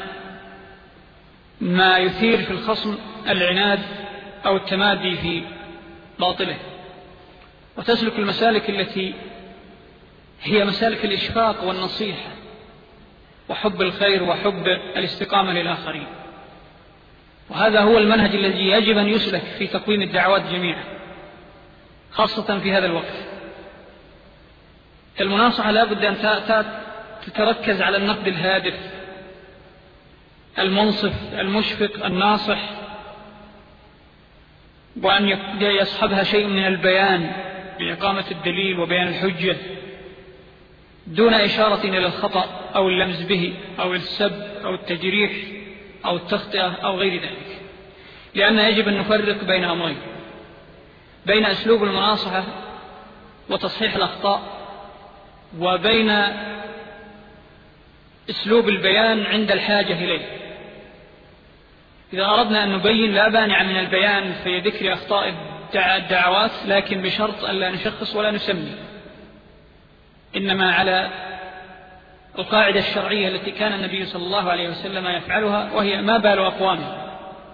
ما يثير في الخصم العناد أو التمادي في باطله، وتسلك المسالك التي هي مسالك الإشفاق والنصيحة وحب الخير وحب الاستقامة للآخرين. وهذا هو المنهج الذي يجب أن يسلك في تقويم الدعوات جميعا، خاصة في هذا الوقت. المناصحة لا بد أن تتركز على النقد الهادف المنصف المشفق الناصح، وأن يصحبها شيء من البيان بإقامة الدليل وبيان الحجة، دون إشارة إلى الخطأ أو اللمز به أو السب أو التجريح أو التخطئة أو غير ذلك. لأن يجب أن نفرق بين أمرين، بين أسلوب المناصحة وتصحيح الأخطاء، وبين أسلوب البيان عند الحاجة إليه. إذا أردنا أن نبين لا مانع من البيان في ذكر أخطاء الدعوات، لكن بشرط ألا نشخص ولا نسمي، إنما على القاعدة الشرعية التي كان النبي صلى الله عليه وسلم يفعلها، وهي ما بال أقوامه.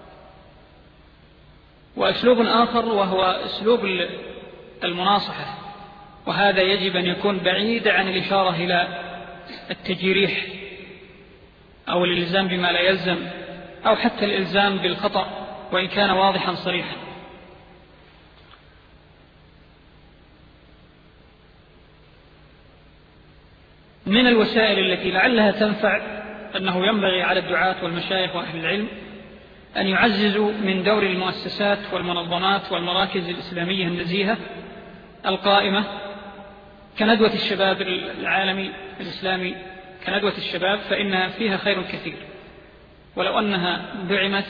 وأسلوب آخر وهو أسلوب المناصحة، وهذا يجب أن يكون بعيد عن الإشارة إلى التجريح أو الإلزام بما لا يلزم، أو حتى الإلزام بالخطأ وإن كان واضحا صريحا. من الوسائل التي لعلها تنفع أنه ينبغي على الدعاة والمشايخ وأهل العلم أن يعززوا من دور المؤسسات والمنظمات والمراكز الإسلامية النزيهة القائمة كندوة الشباب العالمي الإسلامي كندوة الشباب فإنها فيها خير كثير، ولو أنها دعمت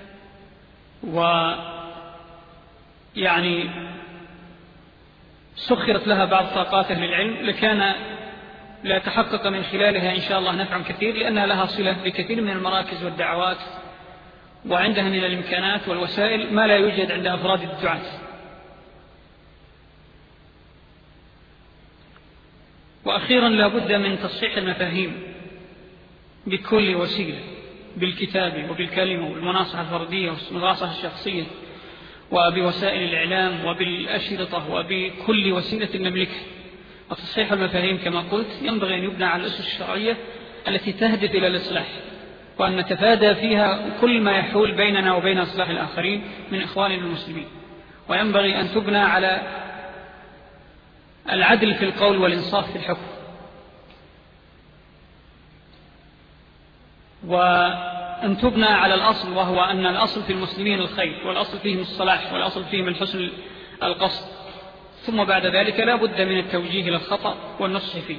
ويعني سخرت لها بعض طاقات أهل العلم لكان لا تحقق من خلالها إن شاء الله نفع كثير، لأنها لها صلة بكثير من المراكز والدعوات، وعندها من الإمكانات والوسائل ما لا يوجد عند أفراد الدعاة. وأخيرا لا بد من تصحيح المفاهيم بكل وسيلة، بالكتاب وبالكلمة وبالمناصحة الفردية والمناصحة الشخصية وبوسائل الإعلام وبالأشرطة وبكل وسيلة نملكها. وتصحيح المفاهيم كما قلت ينبغي أن يبنى على الأسس الشرعية التي تهدف إلى الإصلاح، وأن نتفادى فيها كل ما يحول بيننا وبين إصلاح الآخرين من إخواننا المسلمين، وينبغي أن تبنى على العدل في القول والإنصاف في الحكم، وأن تبنى على الأصل، وهو أن الأصل في المسلمين الخير، والأصل فيهم الصلاح، والأصل فيهم الحسن القصد، ثم بعد ذلك لا بد من التوجيه للخطأ والنصح فيه.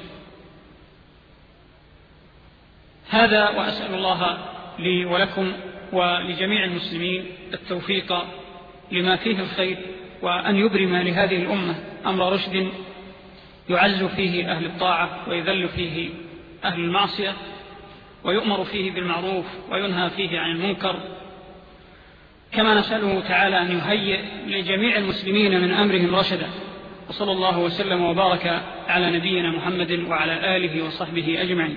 هذا، وأسأل الله لي ولكم ولجميع المسلمين التوفيق لما فيه الخير، وأن يبرم لهذه الأمة أمر رشد يعز فيه أهل الطاعة ويذل فيه أهل المعصية، ويؤمر فيه بالمعروف وينهى فيه عن المنكر، كما نسأله تعالى أن يهيئ لجميع المسلمين من أمرهم رشدا. وصلى الله وسلم وبارك على نبينا محمد وعلى آله وصحبه أجمعين.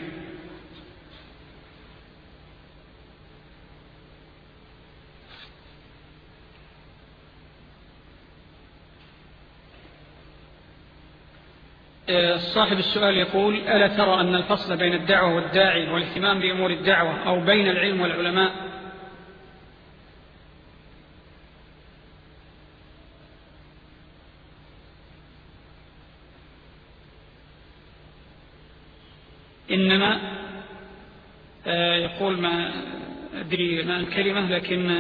صاحب السؤال يقول: ألا ترى أن الفصل بين الدعوة والداعي والاهتمام بأمور الدعوة أو بين العلم والعلماء إنما يقول ما أدري ما الكلمة، لكن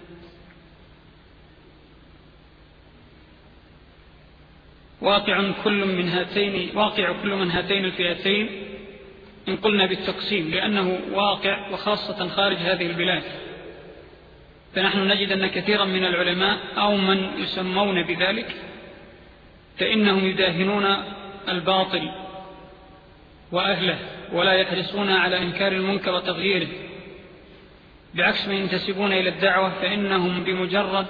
واقع كل من هاتين الفئتين إن قلنا بالتقسيم، لأنه واقع وخاصة خارج هذه البلاد. فنحن نجد أن كثيرا من العلماء أو من يسمون بذلك فإنهم يداهنون الباطل وأهله ولا يحرصون على إنكار المنكر وتغييره، بعكس من ينتسبون إلى الدعوة فإنهم بمجرد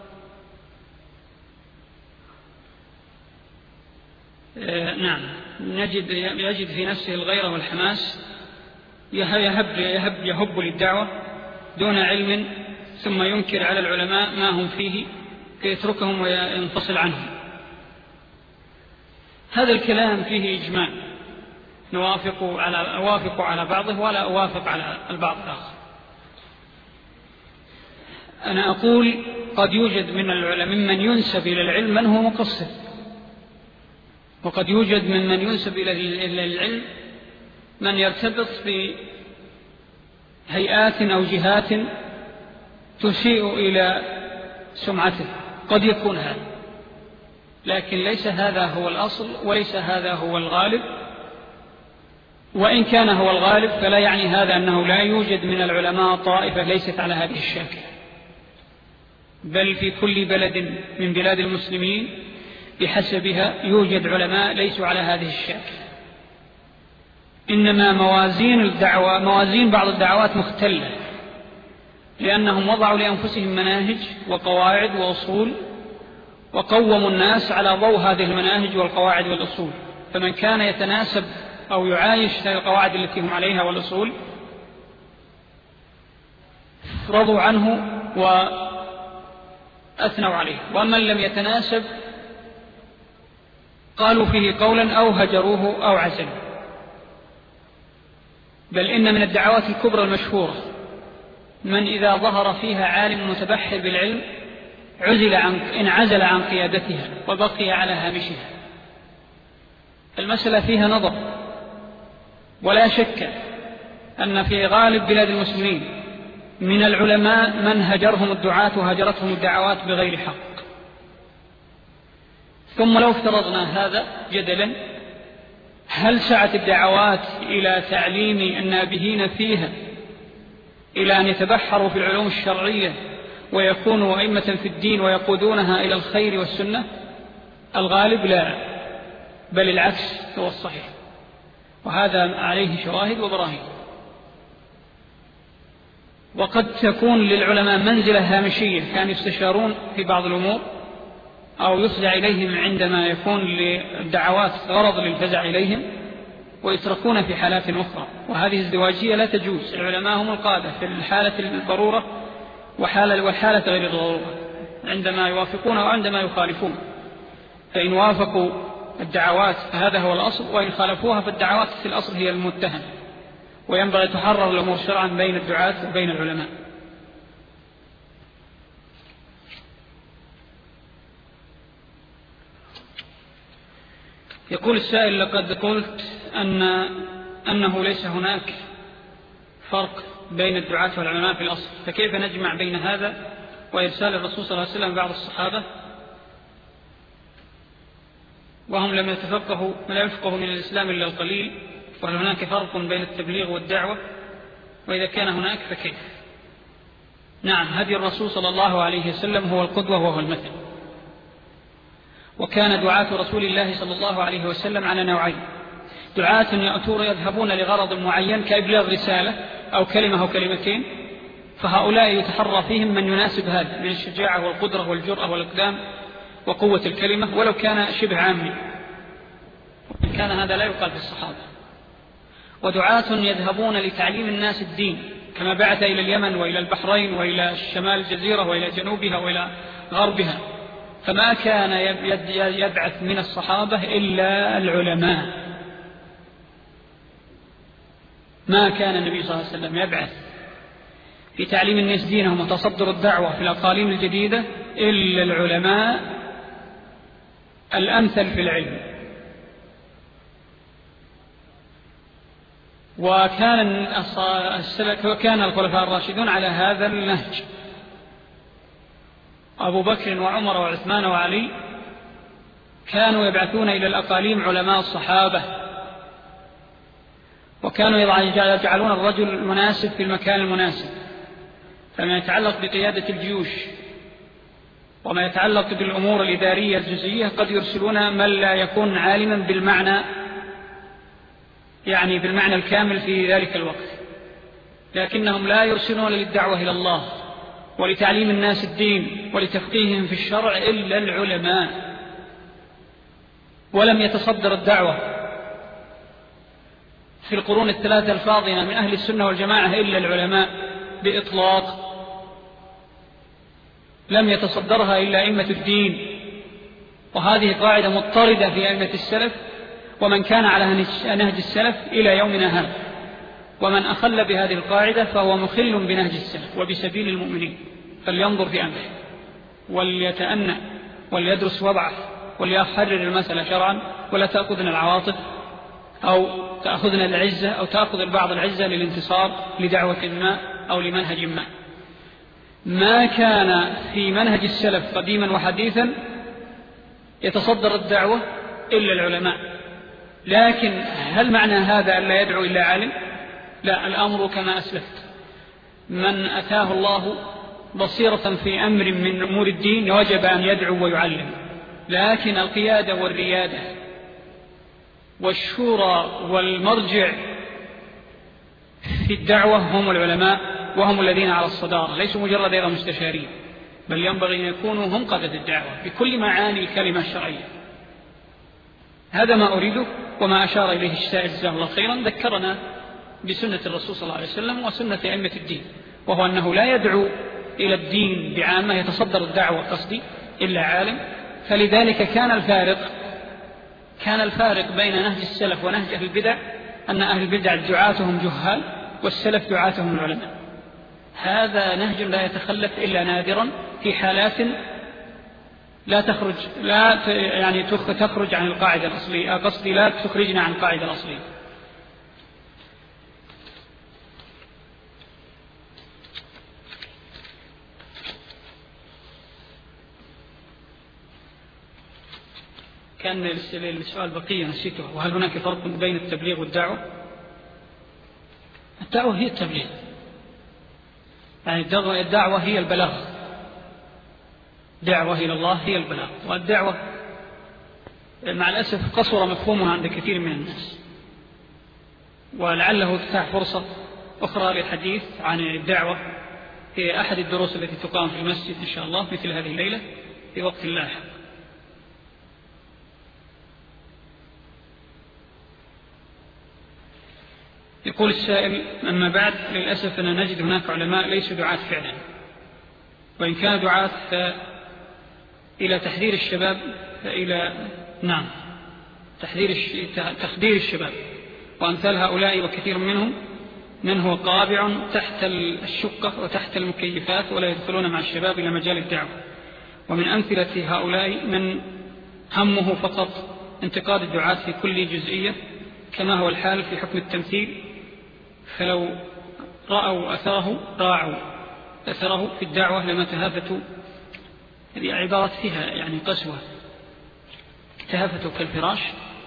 يجد في نفسه الغيرة والحماس، يهب للدعوة دون علم، ثم ينكر على العلماء ما هم فيه فيتركهم وينفصل عنهم. هذا الكلام فيه إجمال، أوافق على بعضه ولا أوافق على البعض الآخر. أنا أقول قد يوجد من العلماء ممن ينسب إلى العلم من هو مقصر، وقد يوجد ممن ينسب إلى العلم من يرتبط بهيئات أو جهات تسيء إلى سمعته، قد يكون هذا، لكن ليس هذا هو الأصل وليس هذا هو الغالب. وإن كان هو الغالب فلا يعني هذا أنه لا يوجد من العلماء طائفة ليست على هذه الشاكلة، بل في كل بلد من بلاد المسلمين بحسبها يوجد علماء ليسوا على هذه الشاكلة. إنما موازين بعض الدعوات مختلة، لأنهم وضعوا لأنفسهم مناهج وقواعد وأصول، وقوموا الناس على ضوء هذه المناهج والقواعد والأصول، فمن كان يتناسب أو يعايش هذه القواعد التي هم عليها والأصول رضوا عنه وأثنوا عليه، ومن لم يتناسب قالوا فيه قولا أو هجروه أو عزلوا. بل إن من الدعوات الكبرى المشهورة من إذا ظهر فيها عالم متبحر بالعلم انعزل عن قيادتها وبقي على هامشها. المسألة فيها نظر، ولا شك أن في غالب بلاد المسلمين من العلماء من هجرهم الدعاة وهجرتهم الدعوات بغير حق. ثم لو افترضنا هذا جدلا هل سعت الدعوات إلى تعليم النابهين فيها إلى أن يتبحروا في العلوم الشرعية ويكونوا أئمة في الدين ويقودونها إلى الخير والسنة؟ الغالب لا، بل العكس هو الصحيح، وهذا عليه شواهد وبراهين. وقد تكون للعلماء منزلة هامشية، كانوا يستشارون في بعض الأمور أو يفزع إليهم عندما يكون للدعوات غرض للفزع إليهم، ويتركون في حالات أخرى، وهذه الازدواجية لا تجوز. العلماء هم القادة في الحالة الضرورة والحالة غير الضرورة، عندما يوافقون وعندما يخالفون. فإن وافقوا الدعوات فهذا هو الأصل، وإن خالفوها فالدعوات في الأصل هي المتهم، وينبغي تحرر الأمور شرعا بين الدعاة وبين العلماء. يقول السائل: لقد قلت أنه ليس هناك فرق بين الدعاة والعلماء في الأصل، فكيف نجمع بين هذا وإرسال الرسول صلى الله عليه وسلم بعض الصحابة وهم لم يفقهوا من الإسلام إلا القليل؟ وهل هناك فرق بين التبليغ والدعوة؟ وإذا كان هناك فكيف؟ نعم، هدي الرسول صلى الله عليه وسلم هو القدوة وهو المثل، وكان دعاة رسول الله صلى الله عليه وسلم على نوعين: دعاة يأتون يذهبون لغرض معين كإبلاغ رسالة أو كلمة أو كلمتين، فهؤلاء يتحرى فيهم من يناسب هذا من الشجاعة والقدرة والجرأة والإقدام وقوة الكلمة ولو كان شبه عامي، وإن كان هذا لا يقال في الصحابة. ودعاة يذهبون لتعليم الناس الدين، كما بعث إلى اليمن وإلى البحرين وإلى شمال الجزيرة وإلى جنوبها وإلى غربها، فما كان يبعث من الصحابة إلا العلماء. ما كان النبي صلى الله عليه وسلم يبعث في تعليم الناس دينهم وتصدر الدعوة في الأقاليم الجديدة إلا العلماء الأمثل في العلم. وكان الخلفاء الراشدون على هذا النهج، أبو بكر وعمر وعثمان وعلي كانوا يبعثون إلى الأقاليم علماء الصحابة، وكانوا يجعلون الرجل المناسب في المكان المناسب، فما يتعلق بقيادة الجيوش وما يتعلق بالأمور الإدارية الجزئية قد يرسلون من لا يكون عالما بالمعنى، يعني بالمعنى الكامل في ذلك الوقت، لكنهم لا يرسلون للدعوة إلى الله ولتعليم الناس الدين ولتفقيههم في الشرع إلا العلماء. ولم يتصدر الدعوة في القرون الثلاثة الفاضلة من أهل السنة والجماعة إلا العلماء بإطلاق، لم يتصدرها إلا أئمة الدين، وهذه قاعدة مضطردة في أئمة السلف ومن كان على نهج السلف إلى يومنا هذا، ومن أخل بهذه القاعدة فهو مخل بنهج السلف وبسبيل المؤمنين. فلينظر في أمره وليتأنى وليدرس وضعه وليحرر المسألة شرعا، ولا تأخذنا العواطف أو تأخذنا العزة أو تأخذ البعض العزة للانتصار لدعوة ما أو لمنهج ما. ما كان في منهج السلف قديما وحديثا يتصدر الدعوة إلا العلماء. لكن هل معنى هذا أن لا يدعو إلا عالم؟ لا، الأمر كما أسلفت، من أتاه الله بصيرة في أمر من أمور الدين وجب أن يدعو ويعلم، لكن القيادة والريادة والشورى والمرجع في الدعوة هم العلماء، وهم الذين على الصدارة، ليسوا مجرد أيضا مستشارين، بل ينبغي أن يكونوا هم قادة الدعوة بكل معاني الكلمة الشرعية. هذا ما أريده وما أشار إليه السائل جزاه الله خيرا. ذكرنا بسنة الرسول صلى الله عليه وسلم وسنة أئمة الدين، وهو أنه لا يدعو إلى الدين بعامة يتصدر الدعوة قصدي إلا عالم. فلذلك كان الفارق بين نهج السلف ونهج أهل البدع أن أهل البدع دعاتهم جهال والسلف دعاتهم العلماء. هذا نهج لا يتخلف إلا نادرا في حالات لا تخرج عن القاعدة الأصلية، قصدي لا تخرجنا عن القاعدة الأصلية. كان السؤال بقية نسيته، وهل هناك فرق بين التبليغ والدعوة؟ الدعوة هي التبليغ، يعني الدعوة هي البلاغ، دعوة إلى الله هي البلاغ. والدعوة مع الأسف قصر مفهومها عند كثير من الناس، ولعله تتاح فرصة أخرى للحديث عن الدعوة في أحد الدروس التي تقام في المسجد إن شاء الله مثل هذه الليلة في وقت لاحق. يقول السائل: أما بعد، للأسف أننا نجد هناك علماء ليسوا دعاة فعلا، وإن كانوا دعاة إلى تحذير الشباب فإلى تخدير الشباب، وأمثال هؤلاء وكثير منهم من هو قابع تحت الشقة وتحت المكيفات ولا يدخلون مع الشباب إلى مجال الدعوة. ومن أمثلة هؤلاء من همه فقط انتقاد الدعاة في كل جزئية، كما هو الحال في حكم التمثيل، فلو راعوا أثره في الدعوة لما تهافتوا. هذه عبارات فيها يعني قسوة، تهافتوا كالفراش.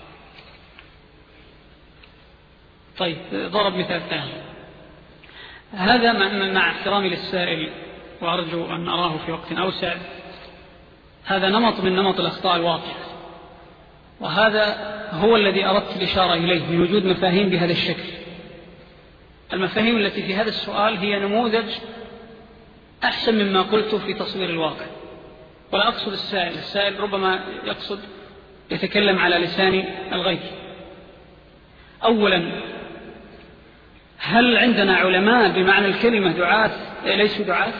طيب، ضرب مثال ثاني. هذا مع احترامي للسائل وأرجو أن أراه في وقت أوسع، هذا نمط من نمط الأخطاء الواقعة، وهذا هو الذي أردت الإشارة إليه من وجود مفاهيم بهذا الشكل. المفاهيم التي في هذا السؤال هي نموذج أحسن مما قلت في تصوير الواقع، ولا أقصد السائل ربما يقصد يتكلم على لسان الغيب. أولا، هل عندنا علماء بمعنى الكلمة دعاة ليسوا دعاة؟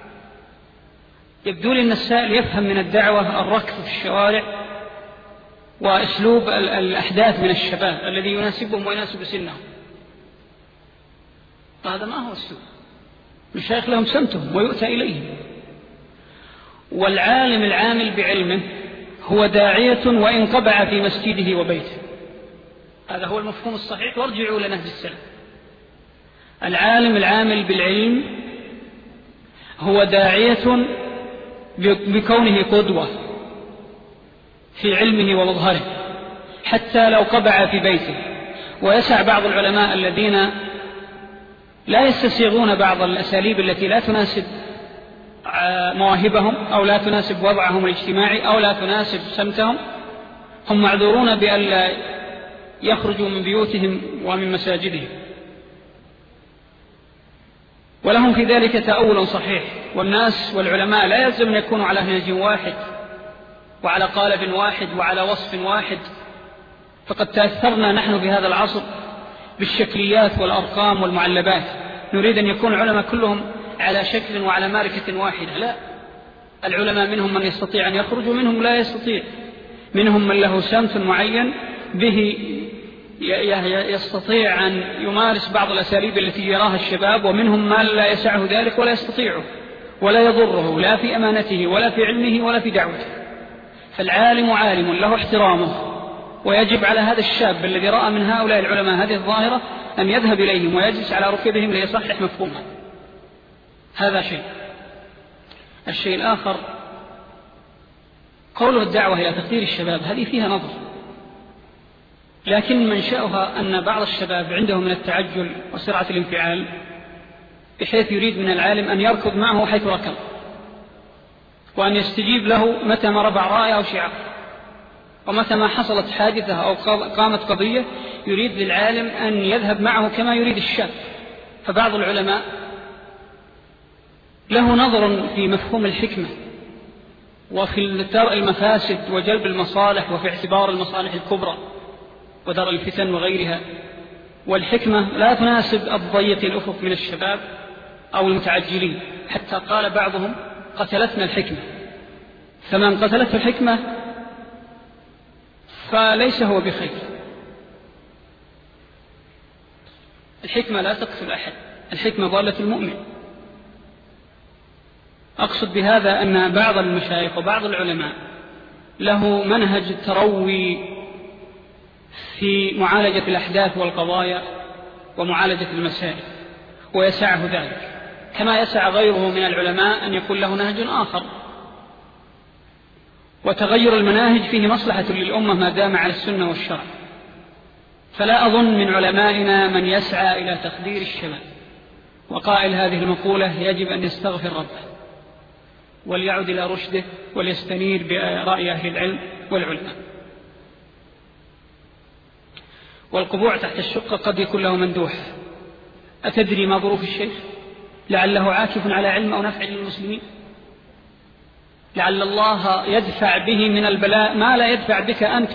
يبدو لي أن السائل يفهم من الدعوة الركض في الشوارع وأسلوب الأحداث من الشباب الذي يناسبهم ويناسب سنهم، فهذا ما هو السوء. مشايخ لهم سمتهم ويؤتى إليهم، والعالم العامل بعلمه هو داعية وإن قبع في مسجده وبيته. هذا هو المفهوم الصحيح، وارجعوا لنهج السلف. العالم العامل بالعلم هو داعية بكونه قدوة في علمه ومظهره حتى لو قبع في بيته. ويسع بعض العلماء الذين لا يستسيغون بعض الأساليب التي لا تناسب مواهبهم أو لا تناسب وضعهم الاجتماعي أو لا تناسب سمتهم، هم معذورون بأن لا يخرجوا من بيوتهم ومن مساجدهم، ولهم في ذلك تأول صحيح. والناس والعلماء لا يلزم أن يكونوا على نهج واحد وعلى قالب واحد وعلى وصف واحد، فقد تأثرنا نحن في هذا العصر بالشكليات والأرقام والمعلبات، نريد أن يكون العلماء كلهم على شكل وعلى ماركة واحدة. لا، العلماء منهم من يستطيع أن يخرج ومنهم لا يستطيع، منهم من له سمت معين به يستطيع أن يمارس بعض الأساليب التي يراها الشباب، ومنهم من لا يسعه ذلك ولا يستطيعه ولا يضره لا في أمانته ولا في علمه ولا في دعوته. فالعالم عالم له احترامه، ويجب على هذا الشاب الذي رأى من هؤلاء العلماء هذه الظاهرة أن يذهب إليهم ويجلس على ركبهم ليصحح مفهومها. هذا شيء. الشيء الآخر، قوله الدعوة إلى تخدير الشباب، هذه فيها نظر، لكن منشأها أن بعض الشباب عندهم من التعجل وسرعة الانفعال بحيث يريد من العالم أن يركض معه حيث ركض، وأن يستجيب له متى ما رفع راية أو شعار، ومتى ما حصلت حادثة أو قامت قضية يريد للعالم أن يذهب معه كما يريد الشاب. فبعض العلماء له نظر في مفهوم الحكمة وفي درء المفاسد وجلب المصالح وفي اعتبار المصالح الكبرى ودرء الفتن وغيرها، والحكمة لا تناسب الضيق الأفق من الشباب أو المتعجلين، حتى قال بعضهم قتلتنا الحكمة. فمن قتلته الحكمة فليس هو بخير. الحكمة لا تقتل أحد، الحكمة ضالة المؤمن. أقصد بهذا أن بعض المشايخ وبعض العلماء له منهج التروي في معالجة الأحداث والقضايا ومعالجة المسائل، ويسعه ذلك كما يسع غيره من العلماء أن يكون له نهج آخر. وتغير المناهج فيه مصلحة للأمة ما دام على السنة والشرع. فلا أظن من علمائنا من يسعى إلى تخدير الشباب، وقائل هذه المقولة يجب أن يستغفر ربه وليعد إلى رشده وليستنير برأي أهل العلم والعلماء. والقبوع تحت الشقة قد يكون له مندوح. أتدري ما ظروف الشيخ؟ لعله عاكف على علم أو نفع للمسلمين، لعل الله يدفع به من البلاء ما لا يدفع بك أنت.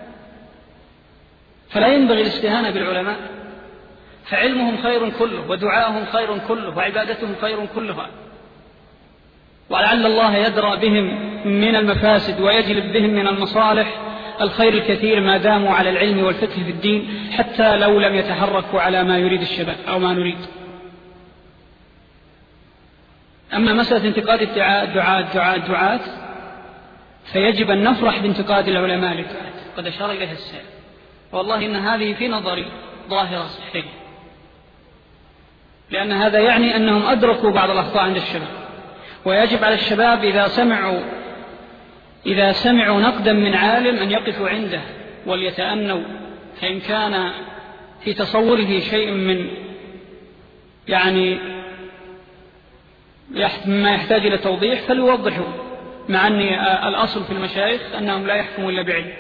فلا ينبغي الاستهانة بالعلماء، فعلمهم خير كله، ودعاءهم خير كله، وعبادتهم خير كلها، ولعل الله يدرأ بهم من المفاسد ويجلب بهم من المصالح الخير الكثير ما داموا على العلم والفقه في الدين، حتى لو لم يتحركوا على ما يريد الشباب أو ما نريد. أما مسألة انتقاد الدعاة فيجب أن نفرح بانتقاد العلماء للدعاة، قد أشار إليها السائل، والله إن هذه في نظري ظاهرة صحية، لأن هذا يعني أنهم أدركوا بعض الأخطاء عند الشباب. ويجب على الشباب إذا سمعوا نقدا من عالم أن يقفوا عنده وليتأنوا، فإن كان في تصوره شيء من ما يحتاج إلى توضيح فليوضحوا، مع أن الأصل في المشايخ أنهم لا يحكموا إلا بعلم،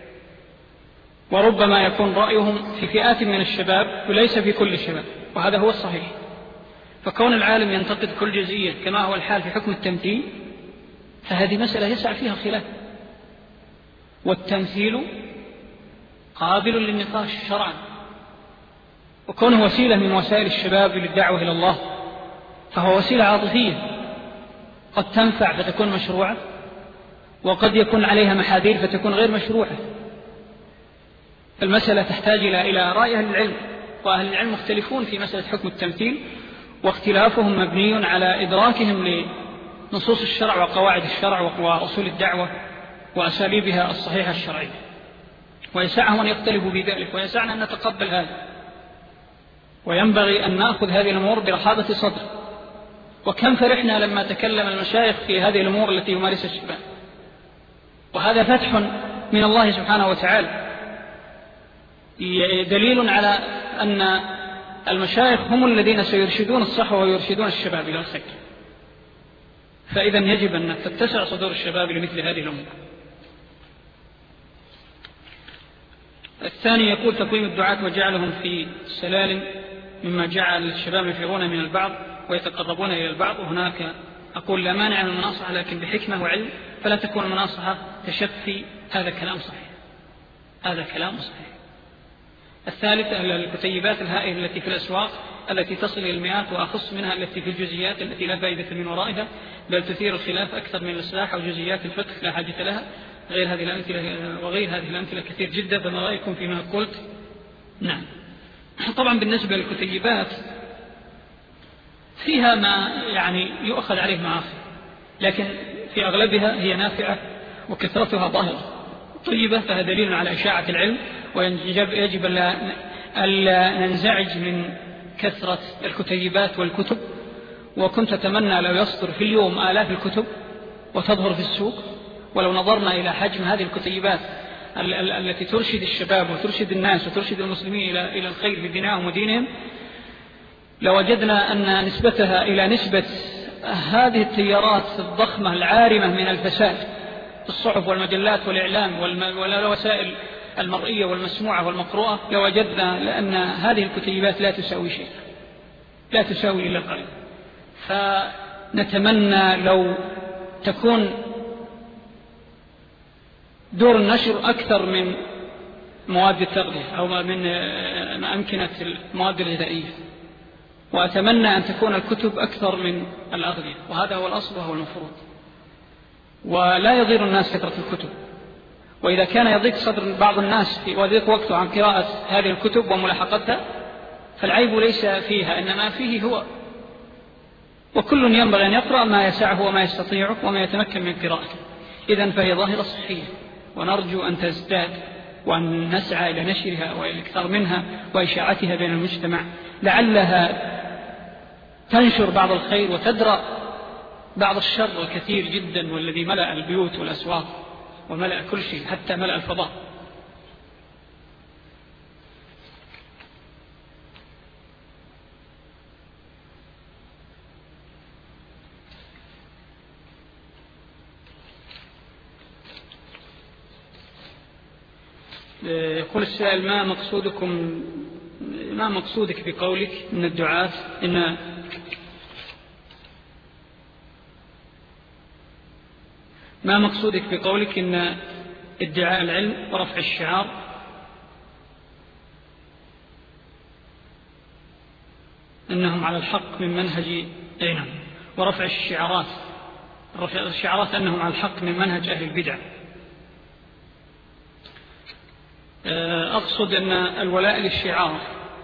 وربما يكون رأيهم في فئات من الشباب وليس في كل الشباب، وهذا هو الصحيح. فكون العالم ينتقد كل جزئية كما هو الحال في حكم التمثيل فهذه مسألة يسع فيها الخلاف، والتمثيل قابل للنقاش شرعا، وكونه وسيلة من وسائل الشباب للدعوة إلى الله فهو وسيلة عاطفية قد تنفع فتكون مشروعة، وقد يكون عليها محاذير فتكون غير مشروعة. المسألة تحتاج إلى رأي أهل العلم، وأهل العلم مختلفون في مسألة حكم التمثيل، واختلافهم مبني على إدراكهم لنصوص الشرع وقواعد الشرع وأصول الدعوة وأساليبها الصحيحة الشرعية، ويسعهم أن يختلفوا بذلك، ويسعنا أن نتقبل هذا، وينبغي أن نأخذ هذه الأمور برحابة صدر. وكم فرحنا لما تكلم المشايخ في هذه الأمور التي يمارسها الشباب، وهذا فتح من الله سبحانه وتعالى، دليل على أن المشايخ هم الذين سيرشدون الصحوة ويرشدون الشباب إلى الخير. فإذا يجب أن تتسع صدور الشباب لمثل هذه الأمور. الثاني يقول تقويم الدعاة وجعلهم في سلالم مما جعل الشباب يفرون من البعض ويتقربون إلى البعض، وهناك أقول لا مانع من المناصحة لكن بحكمة وعلم، فلا تكون المناصحة تشفي. هذا كلام صحيح، هذا كلام صحيح. الثالث الكتيبات الهائلة التي في الأسواق التي تصل إلى المئات، وأخص منها التي في الجزئيات التي لا فائدة من ورائها بل تثير الخلاف أكثر من الإصلاح أو جزئيات الفقه لا حاجة لها. غير هذه الأمثلة كثير جدا، فما رأيكم فيما قلت؟ نعم. طبعا بالنسبة للكتيبات فيها ما يؤخذ عليه معاصي، لكن في أغلبها هي نافعة وكثرتها ظاهرة طيبة، فهذا دليل على إشاعة العلم، ويجب ألا ننزعج من كثرة الكتيبات والكتب. وكنت أتمنى لو يصدر في اليوم آلاف الكتب وتظهر في السوق، ولو نظرنا إلى حجم هذه الكتيبات التي ترشد الشباب وترشد الناس وترشد المسلمين إلى الخير في دينهم ودينهم، لوجدنا أن نسبتها إلى نسبة هذه التيارات الضخمة العارمة من الفساد في الصحف والمجلات والإعلام والوسائل المرئية والمسموعة والمقروءة، لوجدنا لأن هذه الكتيبات لا تساوي شيء، لا تساوي إلا قليل. فنتمنى لو تكون دور النشر أكثر من مواد التغذية أو من أمكنة المواد الغذائية، وأتمنى أن تكون الكتب أكثر من الأغذية، وهذا هو الأصل وهو المفروض. ولا يضير الناس كثرة الكتب، وإذا كان يضيق صدر بعض الناس ويضيق وقته عن قراءة هذه الكتب وملاحقتها فالعيب ليس فيها إنما فيه هو، وكل ينبغي أن يقرأ ما يسعه وما يستطيعه وما يتمكن من قراءته. إذن فهي ظاهرة صحية، ونرجو أن تزداد وأن نسعى إلى نشرها وإلى الإكثار منها وإشاعتها بين المجتمع، لعلها تنشر بعض الخير وتدرأ بعض الشر الكثير جدا والذي ملأ البيوت والأسواق وملأ كل شيء حتى ملأ الفضاء. يقول السائل: ما مقصودك بقولك إن الدعاة ما مقصودك بقولك إن ادعاء العلم ورفع الشعار أنهم على الحق من منهج ورفع الشعارات أنهم على الحق من منهج أهل البدع؟ أقصد أن الولاء للشعار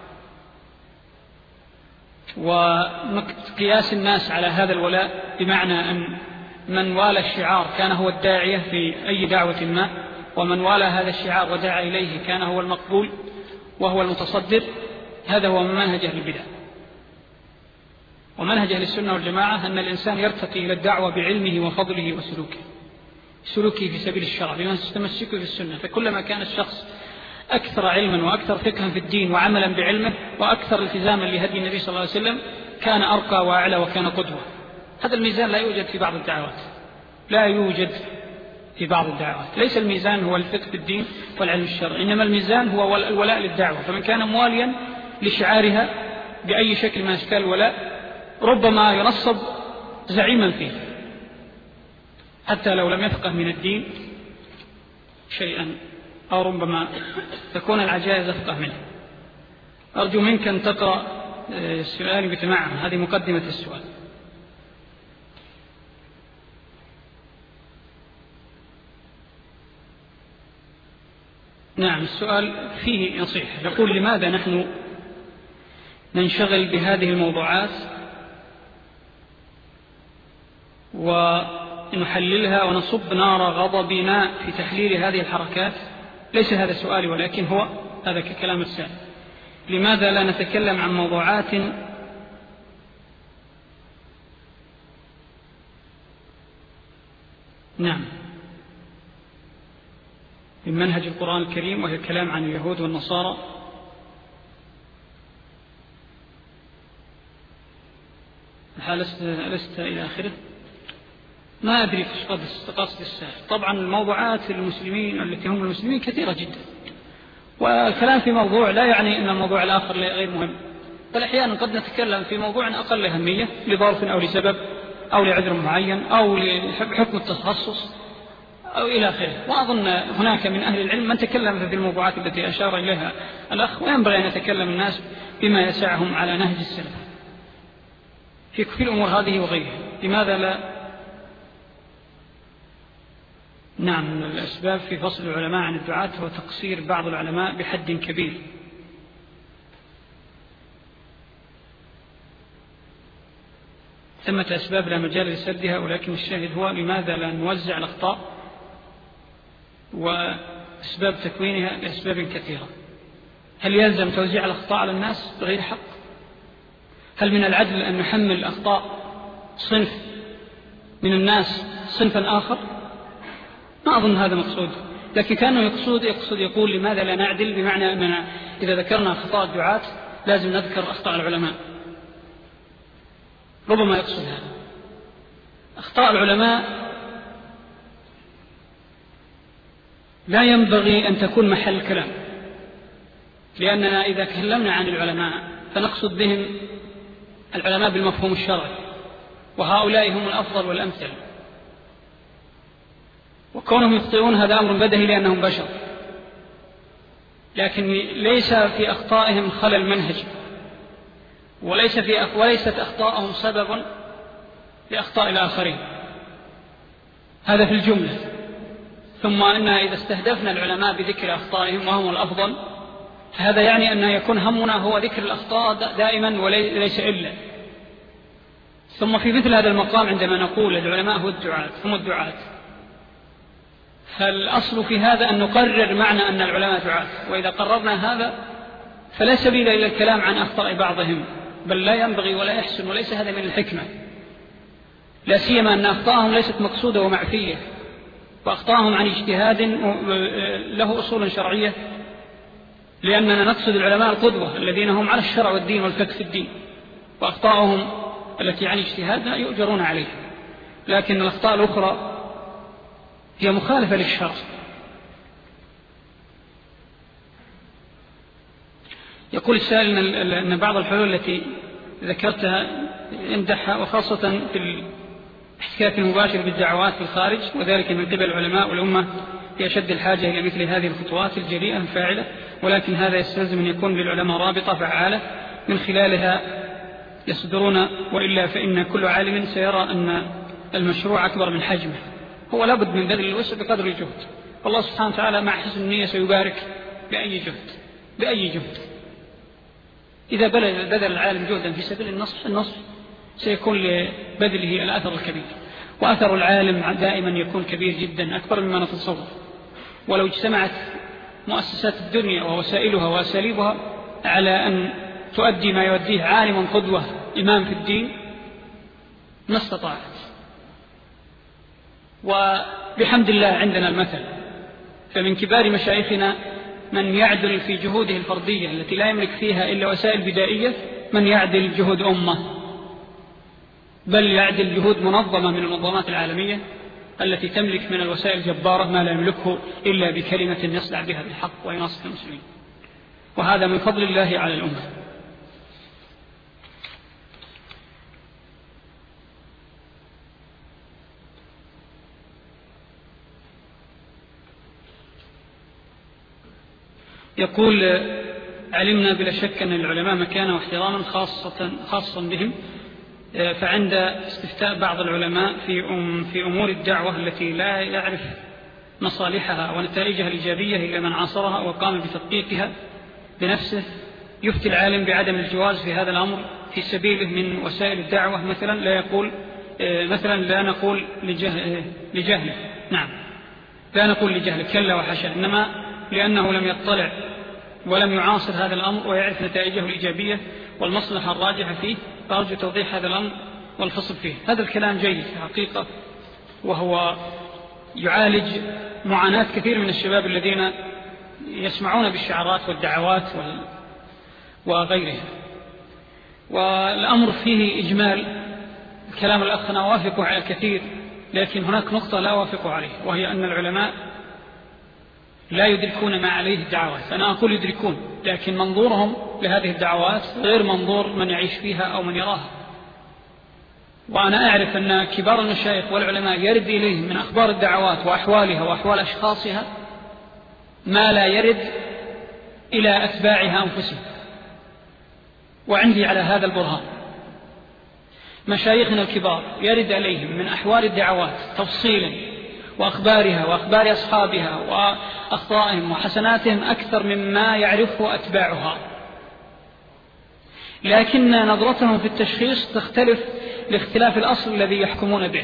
وقياس الناس على هذا الولاء بمعنى أن من والى الشعار كان هو الداعية في أي دعوة ما، ومن والى هذا الشعار ودعا إليه كان هو المقبول وهو المتصدر. هذا هو من منهج أهل البدع. ومنهج أهل السنة والجماعة أن الإنسان يرتقي إلى الدعوة بعلمه وفضله وسلوكه في سبيل الشرع بما تتمسكه في السنة. فكلما كان الشخص أكثر علما وأكثر فقها في الدين وعملا بعلمه وأكثر التزاما لهدي النبي صلى الله عليه وسلم كان أرقى وأعلى وكان قدوة. هذا الميزان لا يوجد في بعض الدعوات. ليس الميزان هو الفقه في الدين والعلم الشرعي، إنما الميزان هو الولاء للدعوة. فمن كان مواليا لشعارها بأي شكل من أشكال الولاء ربما ينصب زعيما فيه حتى لو لم يفقه من الدين شيئا، أو ربما تكون العجائز أفقه منه. أرجو منك أن تقرأ السؤال بتمعن. هذه مقدمة السؤال. نعم، السؤال فيه نصيحة. يقول: لماذا نحن ننشغل بهذه الموضوعات ونحللها ونصب نار غضبنا في تحليل هذه الحركات؟ ليس هذا سؤالي، ولكن هو هذا ككلام السائل. لماذا لا نتكلم عن موضوعات من منهج القرآن الكريم، وهي الكلام عن اليهود والنصارى لست إلى آخره؟ ما أدري في قصد السائل. طبعا الموضوعات المسلمين التي هم المسلمين كثيرة جدا، والكلام في موضوع لا يعني أن الموضوع الآخر غير مهم، بل أحيانا قد نتكلم في موضوع أقل أهمية لظرف أو لسبب أو لعذر معين أو لحكم التخصص أو إلى آخره. وأظن هناك من أهل العلم من تكلم في الموضوعات التي أشار إليها الأخ، وينبغي أن يتكلم الناس بما يسعهم على نهج السلف في الأمور هذه وغيرها. لماذا لا؟ نعم، من الأسباب في فصل العلماء عن الدعاة هو تقصير بعض العلماء بحد كبير. ثمة أسباب لا مجال لسردها، ولكن الشاهد هو: لماذا لا نوزع الأخطاء وأسباب تكوينها لأسباب كثيرة؟ هل يلزم توزيع الأخطاء على الناس بغير حق؟ هل من العدل أن نحمل الأخطاء صنف من الناس صنفا آخر؟ ما أظن هذا مقصود، لكن كانه يقصد يقول: لماذا لا نعدل؟ بمعنى أننا إذا ذكرنا أخطاء الدعاة لازم نذكر أخطاء العلماء. ربما يقصد هذا. أخطاء العلماء لا ينبغي أن تكون محل كلام، لأننا إذا تكلمنا عن العلماء فنقصد بهم العلماء بالمفهوم الشرعي، وهؤلاء هم الأفضل والأمثل، وكونهم يخطئون هذا أمر بديهي لأنهم بشر، لكن ليس في أخطائهم خلل منهجي، وليست أخطاءهم سبب لأخطاء الآخرين. هذا في الجملة. ثم أننا إذا استهدفنا العلماء بذكر أخطائهم وهم الأفضل، فهذا يعني أن يكون همنا هو ذكر الأخطاء دائما وليس إلا. ثم في مثل هذا المقام عندما نقول العلماء هم الدعاة، فالأصل في هذا أن نقرر معنى أن العلماء دعاة، وإذا قررنا هذا فلا سبيل إلى الكلام عن أخطاء بعضهم، بل لا ينبغي ولا يحسن، وليس هذا من الحكمة، لا سيما أن أخطاءهم ليست مقصودة ومعفية، وأخطاءهم عن اجتهاد له أصول شرعية، لأننا نقصد العلماء القدوة الذين هم على الشرع والدين والفقه في الدين، وأخطاءهم التي عن اجتهاد لا يؤجرون عليها، لكن الأخطاء الأخرى هي مخالفة للشرع. يقول السائل أن بعض الحلول التي ذكرتها يمدحها، وخاصة في الاحتكاك المباشر بالدعوات في الخارج، وذلك من قبل العلماء والأمة في أشد الحاجة إلى مثل هذه الخطوات الجريئة الفاعلة، ولكن هذا يستلزم أن يكون للعلماء رابطة فعالة من خلالها يصدرون، وإلا فإن كل عالم سيرى أن المشروع أكبر من حجمه. هو لابد من بذل الوسع بقدر الجهد، والله سبحانه وتعالى مع حسن النية سيبارك بأي جهد. إذا بذل العالم جهدا في سبيل النصر سيكون لبذله الأثر الكبير، وأثر العالم دائما يكون كبير جدا، أكبر مما نتصور. ولو اجتمعت مؤسسات الدنيا ووسائلها وأساليبها على أن تؤدي ما يؤديه عالم قدوة إمام في الدين ما استطاعت. وبحمد الله عندنا المثل، فمن كبار مشايخنا من يعدل في جهوده الفردية التي لا يملك فيها إلا وسائل بدائية، من يعدل جهود أمة، بل يعدل جهود منظمة من المنظمات العالمية التي تملك من الوسائل الجبارة ما لا يملكه إلا بكلمة يصدع بها بالحق وينصر المسلمين، وهذا من فضل الله على الأمة. يقول: علمنا بلا شك أن العلماء مكانة واحتراما خاصا بهم، فعند استفتاء بعض العلماء في أمور الدعوة التي لا يعرف مصالحها ونتائجها الإيجابية إلا من عاصرها وقام بتطبيقها بنفسه، يفتي العالم بعدم الجواز في هذا الأمر في سبيله من وسائل الدعوة. مثلا لا نقول لجهله، نعم لا نقول لجهله، كلا وحشا، إنما لأنه لم يطلع ولم يعاصر هذا الأمر ويعرف نتائجه الإيجابية والمصلحة الراجحة فيه، فأرجو توضيح هذا الأمر والفصل فيه. هذا الكلام جيد في حقيقة، وهو يعالج معاناة كثير من الشباب الذين يسمعون بالشعارات والدعوات وغيرها. والأمر فيه إجمال كلام الأخ، أنا أوافق على الكثير، لكن هناك نقطة لا أوافق عليه، وهي أن العلماء لا يدركون ما عليه الدعوات. أنا أقول يدركون، لكن منظورهم لهذه الدعوات غير منظور من يعيش فيها أو من يراها. وأنا أعرف أن كبار المشايخ والعلماء يرد إليهم من أخبار الدعوات وأحوالها وأحوال أشخاصها ما لا يرد إلى أتباعها أنفسهم، وعندي على هذا البرهان. مشايخنا الكبار يرد إليهم من أحوال الدعوات تفصيلا وأخبارها وأخبار أصحابها وأخطائهم وحسناتهم أكثر مما يعرفه أتباعها، لكن نظرتهم في التشخيص تختلف لاختلاف الأصل الذي يحكمون به.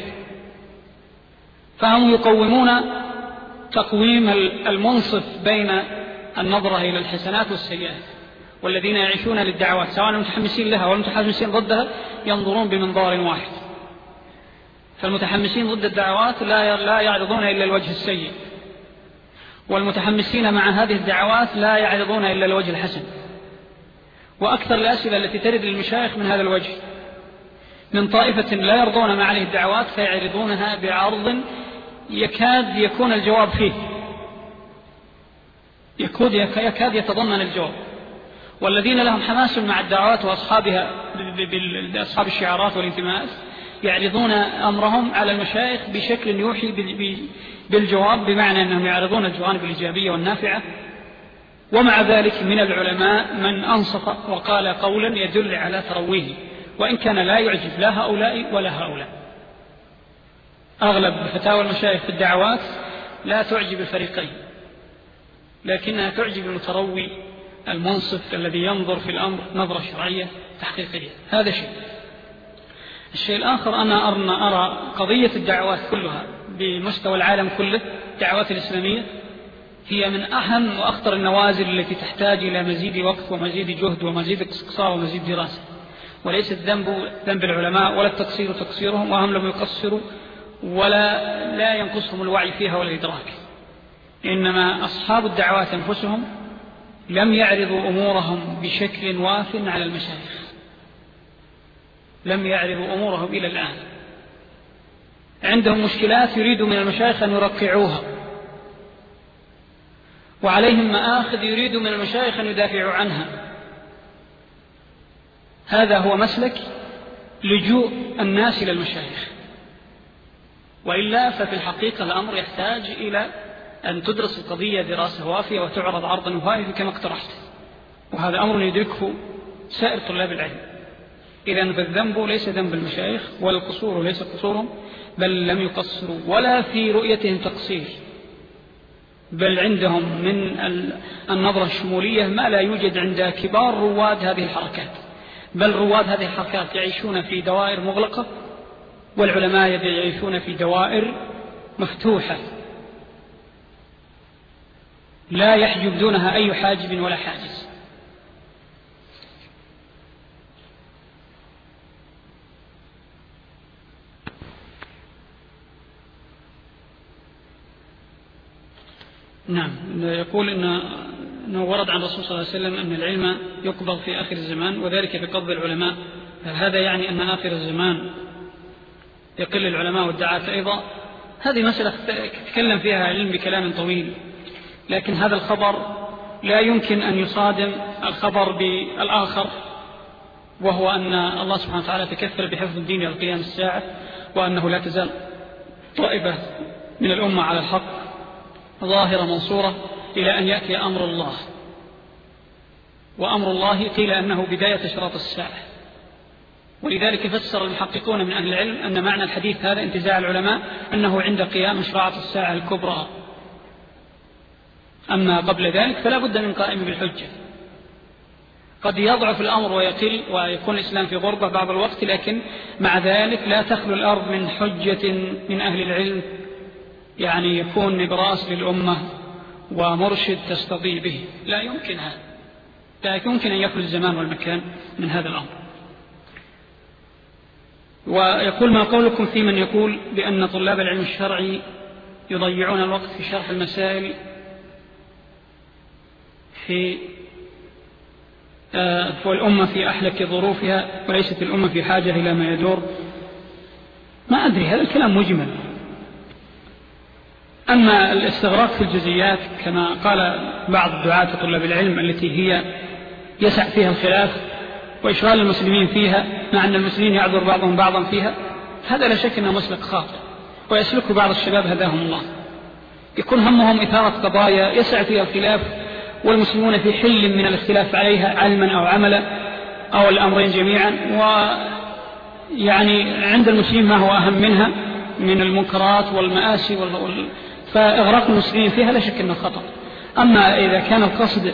فهم يقومون تقويم المنصف بين النظرة إلى الحسنات والسيئات، والذين يعيشون للدعوات سواء المتحمسين لها والمتحمسين ضدها ينظرون بمنظار واحد. فالمتحمسين ضد الدعوات لا يعرضون إلا الوجه السيء، والمتحمسين مع هذه الدعوات لا يعرضون إلا الوجه الحسن. وأكثر الأسئلة التي ترد للمشايخ من هذا الوجه، من طائفة لا يرضون ما عليه الدعوات فيعرضونها بعرض يكاد يكون الجواب فيه، يكاد يتضمن الجواب. والذين لهم حماس مع الدعوات وأصحابها بأصحاب الشعارات والانتماءات يعرضون أمرهم على المشايخ بشكل يوحي بالجواب، بمعنى أنهم يعرضون الجوانب الإيجابية والنافعة. ومع ذلك من العلماء من أنصف وقال قولا يدل على ترويه، وإن كان لا يعجب لا هؤلاء ولا هؤلاء. أغلب فتاوى المشايخ في الدعوات لا تعجب الفريقين، لكنها تعجب المتروي المنصف الذي ينظر في الأمر نظرة شرعية تحقيقية. هذا شيء. الشيء الآخر، أنا أرى قضية الدعوات كلها بمستوى العالم كله، الدعوات الإسلامية هي من أهم وأخطر النوازل التي تحتاج إلى مزيد وقت ومزيد جهد ومزيد استقصاء ومزيد دراسة، وليس الذنب ذنب العلماء ولا التقصير تقصيرهم، وهم لم يقصروا ولا لا ينقصهم الوعي فيها ولا الإدراك، إنما أصحاب الدعوات أنفسهم لم يعرضوا أمورهم بشكل واف على المشايخ، لم يعرضوا أمورهم إلى الآن. عندهم مشكلات يريدوا من المشايخ أن يرقعوها، وعليهم مآخذ يريدوا من المشايخ أن يدافعوا عنها. هذا هو مسلك لجوء الناس إلى المشايخ، وإلا ففي الحقيقة الأمر يحتاج إلى أن تدرس القضية دراسة وافية وتعرض عرضا وافيا كما اقترحت، وهذا أمر يدركه سائر طلاب العلم. إذن فالذنب ليس ذنب المشايخ ولا القصور ليس قصورهم، بل لم يقصروا ولا في رؤيتهم تقصير، بل عندهم من النظرة الشمولية ما لا يوجد عند كبار رواد هذه الحركات. بل رواد هذه الحركات يعيشون في دوائر مغلقة، والعلماء يعيشون في دوائر مفتوحة لا يحجب دونها أي حاجب ولا حاجز. نعم، يقول إنه ورد عن الرسول صلى الله عليه وسلم أن العلم يقبض في آخر الزمان، وذلك بقبض العلماء. هذا يعني أن آخر الزمان يقل العلماء والدعاة أيضا؟ هذه مسألة تكلم فيها علم بكلام طويل، لكن هذا الخبر لا يمكن أن يصادم الخبر بالآخر، وهو أن الله سبحانه وتعالى تكفل بحفظ الدين إلى قيام الساعة، وأنه لا تزال طائفة من الأمة على الحق ظاهرة منصورة إلى أن يأتي أمر الله. وأمر الله قيل أنه بداية شراط الساعة، ولذلك فسر المحققون من أهل العلم أن معنى الحديث هذا انتزاع العلماء أنه عند قيام شراط الساعة الكبرى، أما قبل ذلك فلا بد من قائم بالحجة. قد يضعف الأمر ويقل ويكون الإسلام في غربة بعض الوقت، لكن مع ذلك لا تخلو الأرض من حجة من أهل العلم، يعني يكون نبراس للأمة ومرشد تستضي به. لا يمكن هذا، لا يمكن أن يخلو الزمان والمكان من هذا الأمر. ويقول: ما قولكم في من يقول بأن طلاب العلم الشرعي يضيعون الوقت في شرح المسائل والأمة في أحلك ظروفها وليست الأمة في حاجة إلى ما يدور؟ ما أدري، هذا الكلام مجمل. أما الاستغراق في الجزئيات كما قال بعض الدعاة طلاب العلم التي هي يسع فيها الخلاف وإشغال المسلمين فيها، مع أن المسلمين يعذر بعضهم بعضا فيها، هذا لا شك أنه مسلك خاطئ ويسلك بعض الشباب هداهم الله. يكون همهم إثارة قضايا يسع فيها الخلاف والمسلمون في حل من الاختلاف عليها علما أو عملا أو الأمرين جميعا، ويعني عند المسلمين ما هو أهم منها من المنكرات والمآسي فإغراق المسلمين فيها لا شك أنه خطأ. أما إذا كان القصد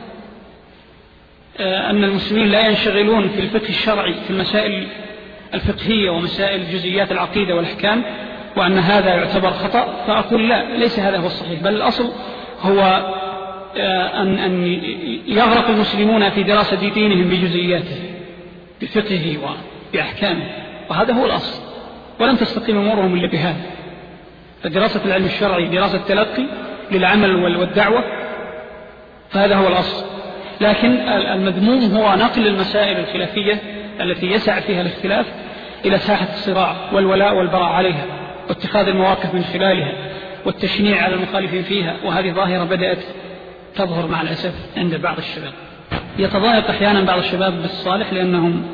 أن المسلمين لا ينشغلون في الفقه الشرعي في المسائل الفقهية ومسائل جزئيات العقيدة والأحكام، وأن هذا يعتبر خطأ، فأقول لا، ليس هذا هو الصحيح، بل الأصل هو أن يغرق المسلمون في دراسة دينهم بجزئياته بفقهه وبأحكامه، وهذا هو الأصل، ولن تستقيم أمورهم إلا بهذا. فدراسة العلم الشرعي دراسة تلقي للعمل والدعوة، فهذا هو الأصل. لكن المذموم هو نقل المسائل الخلافية التي يسع فيها الاختلاف إلى ساحة الصراع والولاء والبراء عليها، واتخاذ المواقف من خلالها، والتشنيع على المخالفين فيها. وهذه ظاهرة بدأت تظهر مع الأسف عند بعض الشباب. يتضايق أحيانا بعض الشباب بالصالح لأنهم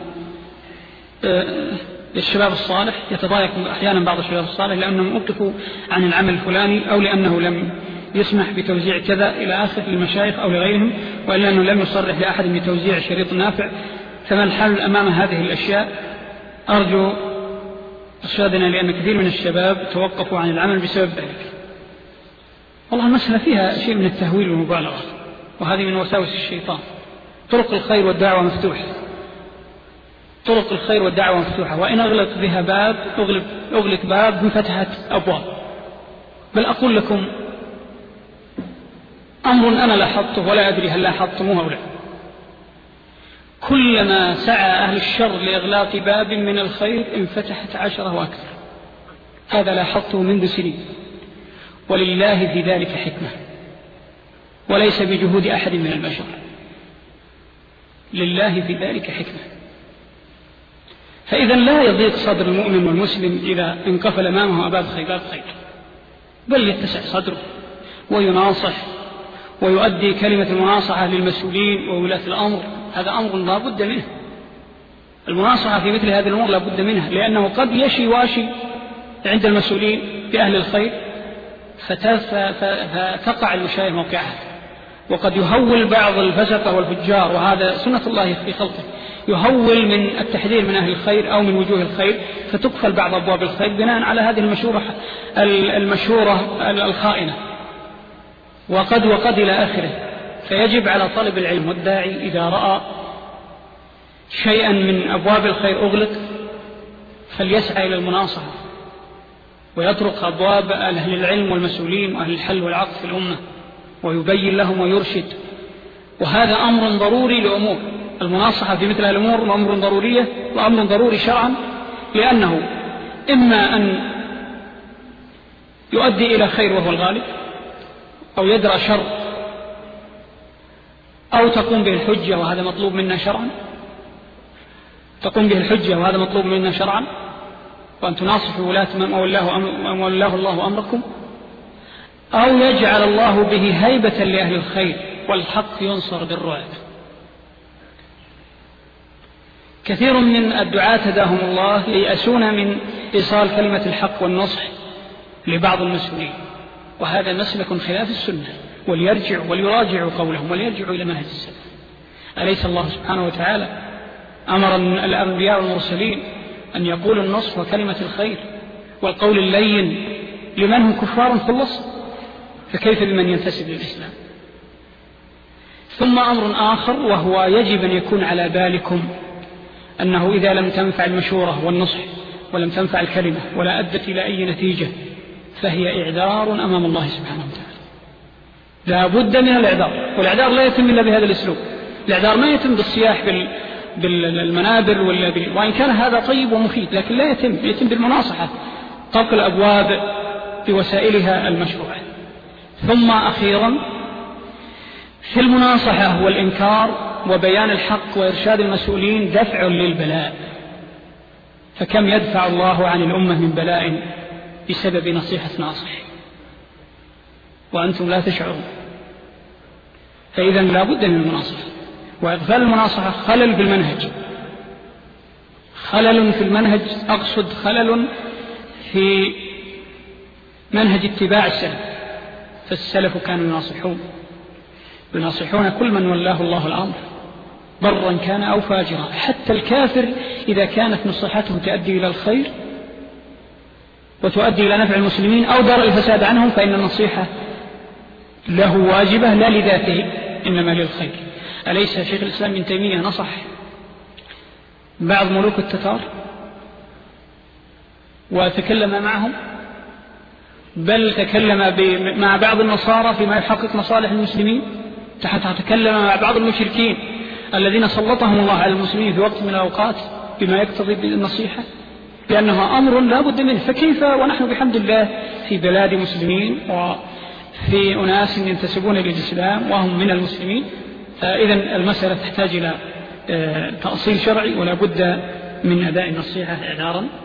الشباب الصالح يتضايق أحيانا بعض الشباب الصالح لأنهم أوقفوا عن العمل الفلاني، أو لأنه لم يسمح بتوزيع كذا إلى آخر للمشايخ أو لغيرهم، وإلا أنه لم يصرح لأحد بتوزيع شريط نافع. فما الحل أمام هذه الأشياء؟ أرجو إرشادنا، لأن كثير من الشباب توقفوا عن العمل بسبب ذلك. والله المسألة فيها شيء من التهويل والمبالغة، وهذه من وساوس الشيطان. طرق الخير والدعوة مفتوحة، طرق الخير والدعوة مفتوحة، وإن أغلق بها باب أغلق باب انفتحت أبواب. بل أقول لكم أمر أنا لاحظته ولا أدري هل لاحظتموه أو لا: كلما سعى أهل الشر لإغلاق باب من الخير انفتحت 10 وأكثر. هذا لاحظته منذ سنين، ولله في ذلك حكمة، وليس بجهود أحد من البشر، لله في ذلك حكمة. فإذا لا يضيق صدر المؤمن والمسلم إذا انقفل أمامه باب خير، بل يتسع صدره ويناصح ويؤدي كلمة المناصحة للمسؤولين وولاة الأمر. هذا أمر لا بد منه، المناصحة في مثل هذه الأمور لا بد منها، لأنه قد يشي واشي عند المسؤولين بأهل الخير فتقع المشاية موقعها، وقد يهول بعض الفسقة والفجار، وهذا سنة الله في خلقه، يهول من التحذير من أهل الخير أو من وجوه الخير، فتقفل بعض أبواب الخير بناء على هذه المشورة الخائنة، وقد إلى آخره. فيجب على طالب العلم والداعي إذا رأى شيئا من أبواب الخير أغلق فليسعى إلى المناصحة، ويطرق أبواب أهل العلم والمسؤولين وأهل الحل والعقد في الأمة، ويبين لهم ويرشد. وهذا أمر ضروري لأمور المناصحة في مثل الأمور، أمر ضرورية وأمر ضروري شرعا، لأنه إما أن يؤدي إلى خير وهو الغالب، أو يدرأ شر، أو تقوم به الحجة وهذا مطلوب منا شرعا، تقوم به الحجة وهذا مطلوب منا شرعا، وأن تناصحوا ولاة من ولاه الله أمركم، أو يجعل الله به هيبة لأهل الخير والحق ينصر بالرعب. كثير من الدعاة هداهم الله ييأسون من إيصال كلمة الحق والنصح لبعض المسؤولين، وهذا مسلك خلاف السنة، وليراجعوا قولهم وليرجعوا إلى منهج السلف. أليس الله سبحانه وتعالى أمر الأنبياء والمرسلين أن يقولوا النصح وكلمة الخير والقول اللين لمن هم كفار خلص؟ فكيف بمن ينتسب للإسلام؟ ثم أمر آخر، وهو يجب أن يكون على بالكم أنه إذا لم تنفع المشورة والنصح ولم تنفع الكلمة ولا أدت إلى أي نتيجة فهي إعذار أمام الله سبحانه وتعالى. لا بد من الإعذار، والإعذار لا يتم إلا بهذا الأسلوب. الإعذار ما يتم بالصياح بالمنابر وإن كان هذا طيب ومفيد، لكن لا يتم بالمناصحة، طرق الأبواب بوسائلها المشروعة. ثم أخيرا في المناصحة والإنكار وبيان الحق وإرشاد المسؤولين دفع للبلاء، فكم يدفع الله عن الأمة من بلاء بسبب نصيحة ناصح وأنتم لا تشعرون. فإذا لا بد من المناصحة، وإغفال المناصحة خلل في المنهج، خلل في المنهج، أقصد خلل في منهج اتباع السلف. فالسلف كانوا يناصحون كل من ولاه الله الأمر برا كان أو فاجرا، حتى الكافر إذا كانت نصيحته تؤدي إلى الخير وتؤدي إلى نفع المسلمين أو درء الفساد عنهم فإن النصيحة له واجبة لا لذاته إنما للخير. أليس شيخ الإسلام ابن تيمية نصح بعض ملوك التتار وتكلم معهم، بل تكلم مع بعض النصارى فيما يحقق مصالح المسلمين، حتى تكلم مع بعض المشركين الذين سلطهم الله على المسلمين في وقت من الأوقات بما يقتضي بالنصيحة، لأنها أمر لا بد منه. فكيف ونحن بحمد الله في بلاد مسلمين وفي أناس ينتسبون للإسلام وهم من المسلمين؟ إذن المسألة تحتاج إلى تأصيل شرعي، ولا بد من أداء النصيحة إعذارا